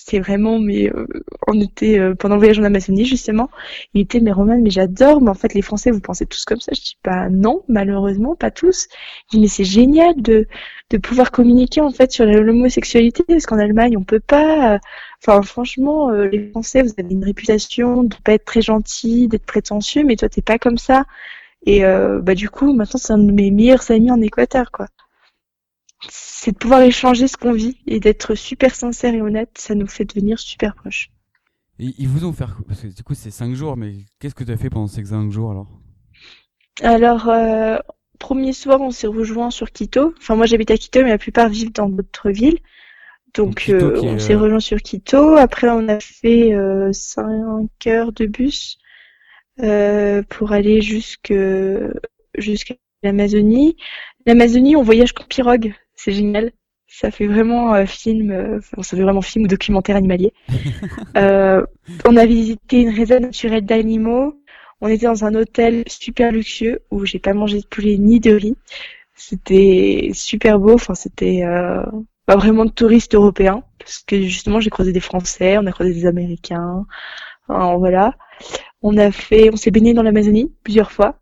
c'était vraiment, mais euh, on était euh, pendant le voyage en Amazonie justement. Il était, mais Roman, mais j'adore, mais en fait les Français vous pensez tous comme ça. Je dis bah non, malheureusement pas tous. Je dis mais c'est génial de de pouvoir communiquer en fait sur l'homosexualité, parce qu'en Allemagne on peut pas. euh, Enfin franchement, euh, les Français vous avez une réputation de pas être très gentil, d'être prétentieux, mais toi t'es pas comme ça. Et euh, bah du coup maintenant c'est un de mes meilleurs amis en Équateur quoi. C'est de pouvoir échanger ce qu'on vit et d'être super sincère et honnête, ça nous fait devenir super proches. Et ils vous ont fait, parce que du coup c'est cinq jours, mais qu'est-ce que tu as fait pendant ces cinq jours alors? Alors, euh, premier soir, on s'est rejoint sur Quito. Enfin, moi j'habite à Quito, mais la plupart vivent dans d'autres villes. Donc, Donc, Quito euh, qui est, on s'est euh, rejoint sur Quito. Après, on a fait euh, cinq heures de bus euh, pour aller jusque jusqu'à l'Amazonie. L'Amazonie, on voyage qu'en pirogue. C'est génial. Ça fait vraiment euh, film, euh, enfin, ça fait vraiment film ou documentaire animalier. Euh, on a visité une réserve naturelle d'animaux. On était dans un hôtel super luxueux où j'ai pas mangé de poulet ni de riz. C'était super beau. Enfin, c'était euh, pas vraiment de touristes européens parce que justement j'ai croisé des Français, on a croisé des Américains. Enfin, voilà. On a fait, on s'est baigné dans l'Amazonie plusieurs fois.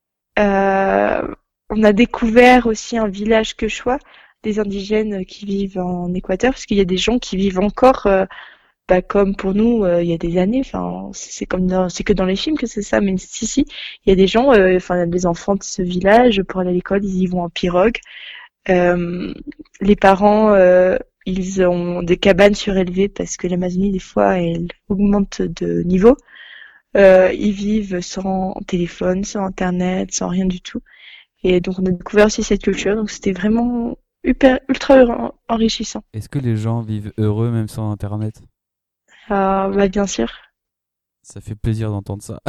Euh, on a découvert aussi un village quechua, des indigènes qui vivent en Équateur, parce qu'il y a des gens qui vivent encore, euh, bah, comme pour nous, euh, il y a des années. Enfin, c'est c'est comme dans, c'est que dans les films que c'est ça, mais si si, il y a des gens, euh, enfin, des enfants de ce village pour aller à l'école, ils y vont en pirogue. Euh, les parents, euh, ils ont des cabanes surélevées parce que l'Amazonie des fois elle augmente de niveau. Euh, ils vivent sans téléphone, sans internet, sans rien du tout. Et donc on a découvert aussi cette culture. Donc c'était vraiment hyper, ultra en- enrichissant. Est-ce que les gens vivent heureux même sans internet? Euh, bah bien sûr. Ça fait plaisir d'entendre ça.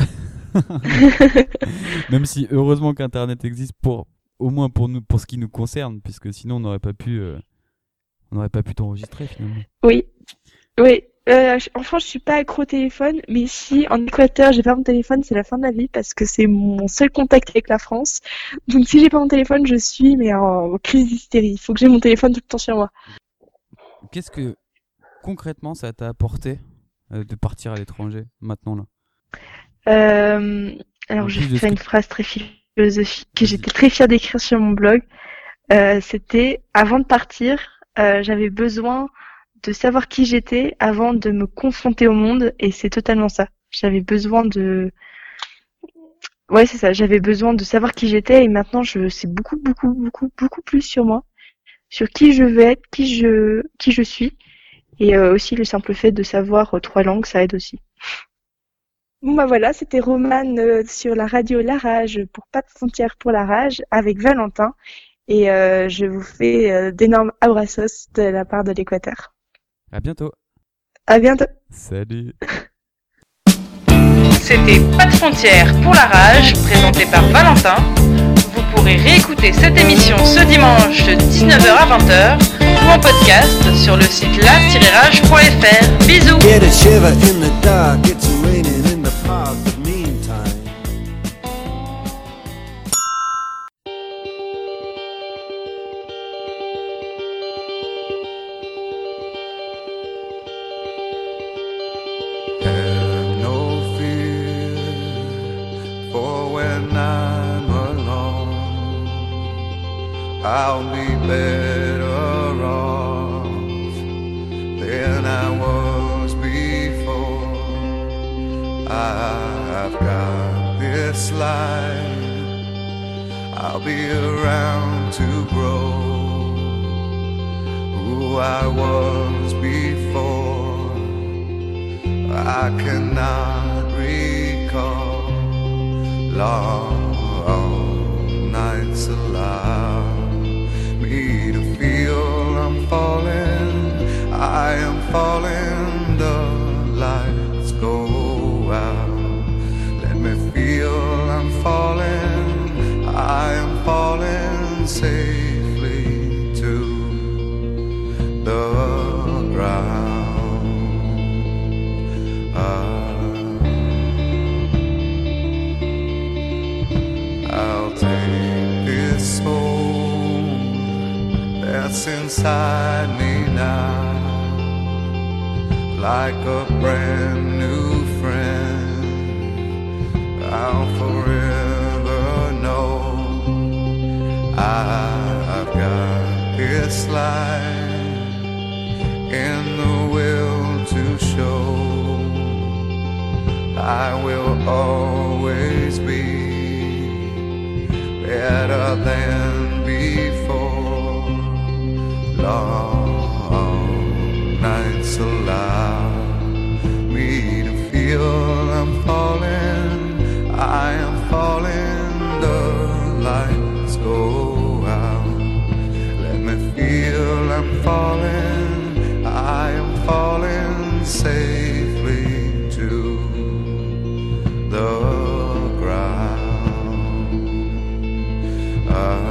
Même si heureusement qu'internet existe pour, au moins pour nous, pour ce qui nous concerne, puisque sinon on n'aurait pas pu, euh, on n'aurait pas pu t'enregistrer finalement. Oui, oui. Euh, je- en France, je suis pas accro au téléphone, mais ici, en Équateur, j'ai pas mon téléphone, c'est la fin de la vie parce que c'est mon seul contact avec la France. Donc, si j'ai pas mon téléphone, je suis mais en crise d'hystérie. Il faut que j'ai mon téléphone tout le temps sur moi. Qu'est-ce que concrètement ça t'a apporté euh, de partir à l'étranger maintenant là? Euh, alors, En je plus de vais ce faire que- une phrase très philosophique que Vas-y. j'étais très fière d'écrire sur mon blog. Euh, c'était avant de partir, euh, j'avais besoin de savoir qui j'étais avant de me confronter au monde, et c'est totalement ça. J'avais besoin de, ouais, c'est ça. J'avais besoin de savoir qui j'étais, et maintenant je sais beaucoup, beaucoup, beaucoup, beaucoup plus sur moi, sur qui je veux être, qui je, qui je suis, et euh, aussi le simple fait de savoir euh, trois langues, ça aide aussi. Bon bah voilà, c'était Romane euh, sur la radio La Rage pour Pas de frontières pour la rage avec Valentin. Et euh, je vous fais euh, d'énormes abrazos de la part de l'Équateur. À bientôt. À bientôt. Salut. C'était Pas de frontières pour la rage, présenté par Valentin. Vous pourrez réécouter cette émission ce dimanche de dix-neuf heures à vingt heures ou en podcast sur le site la tiret rage point f r. Bisous. Get a shiver in the dark, it's raining in the park, but meantime. Have no fear for when I'm alone. I'll be better off than I was before. I've got this life. I'll be around to grow who I was before. I cannot recall long nights allow me to feel I'm falling. I am falling, the lights go out. Let me feel I'm falling. I am falling safely to the ground. I'll take this soul that's inside me now. like a brand new friend. I'll forever know I've got this life in the will to show. I will always be better than before. Long nights allow me to feel I'm falling, I am falling, the lights go out. Let me feel I'm falling, I am falling safely to the ground. Ah.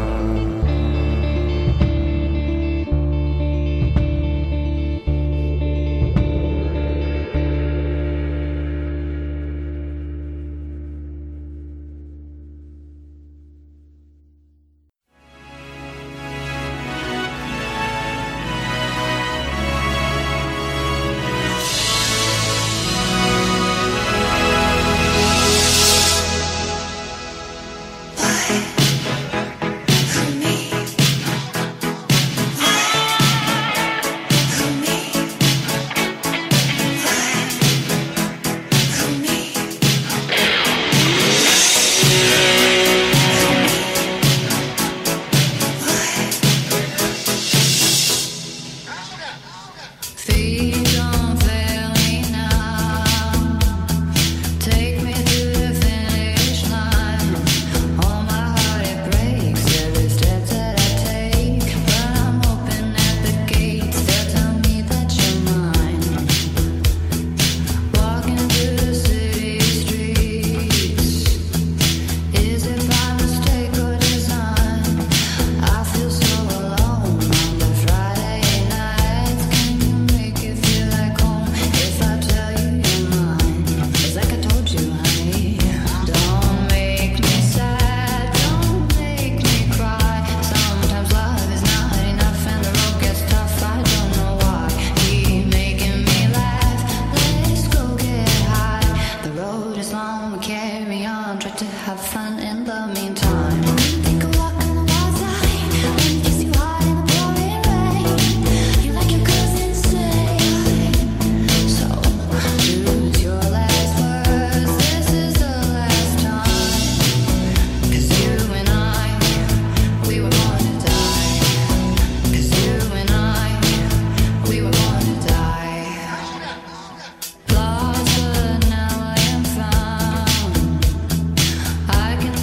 I can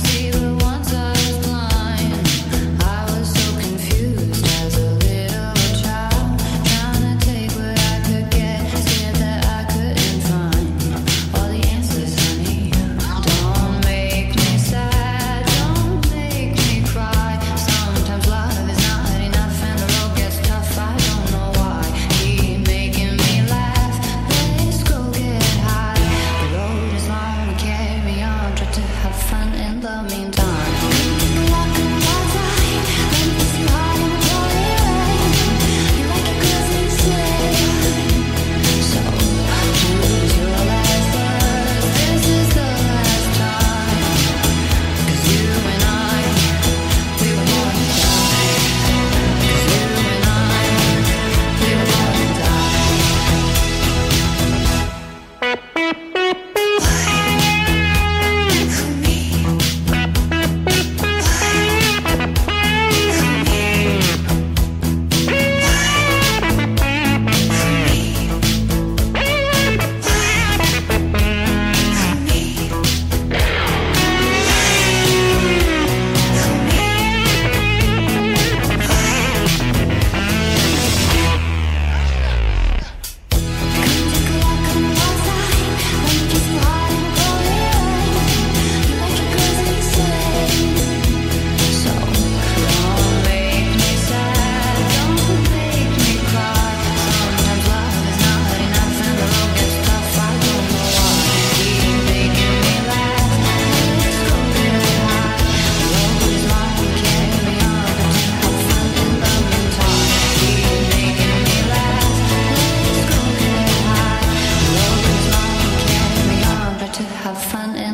fun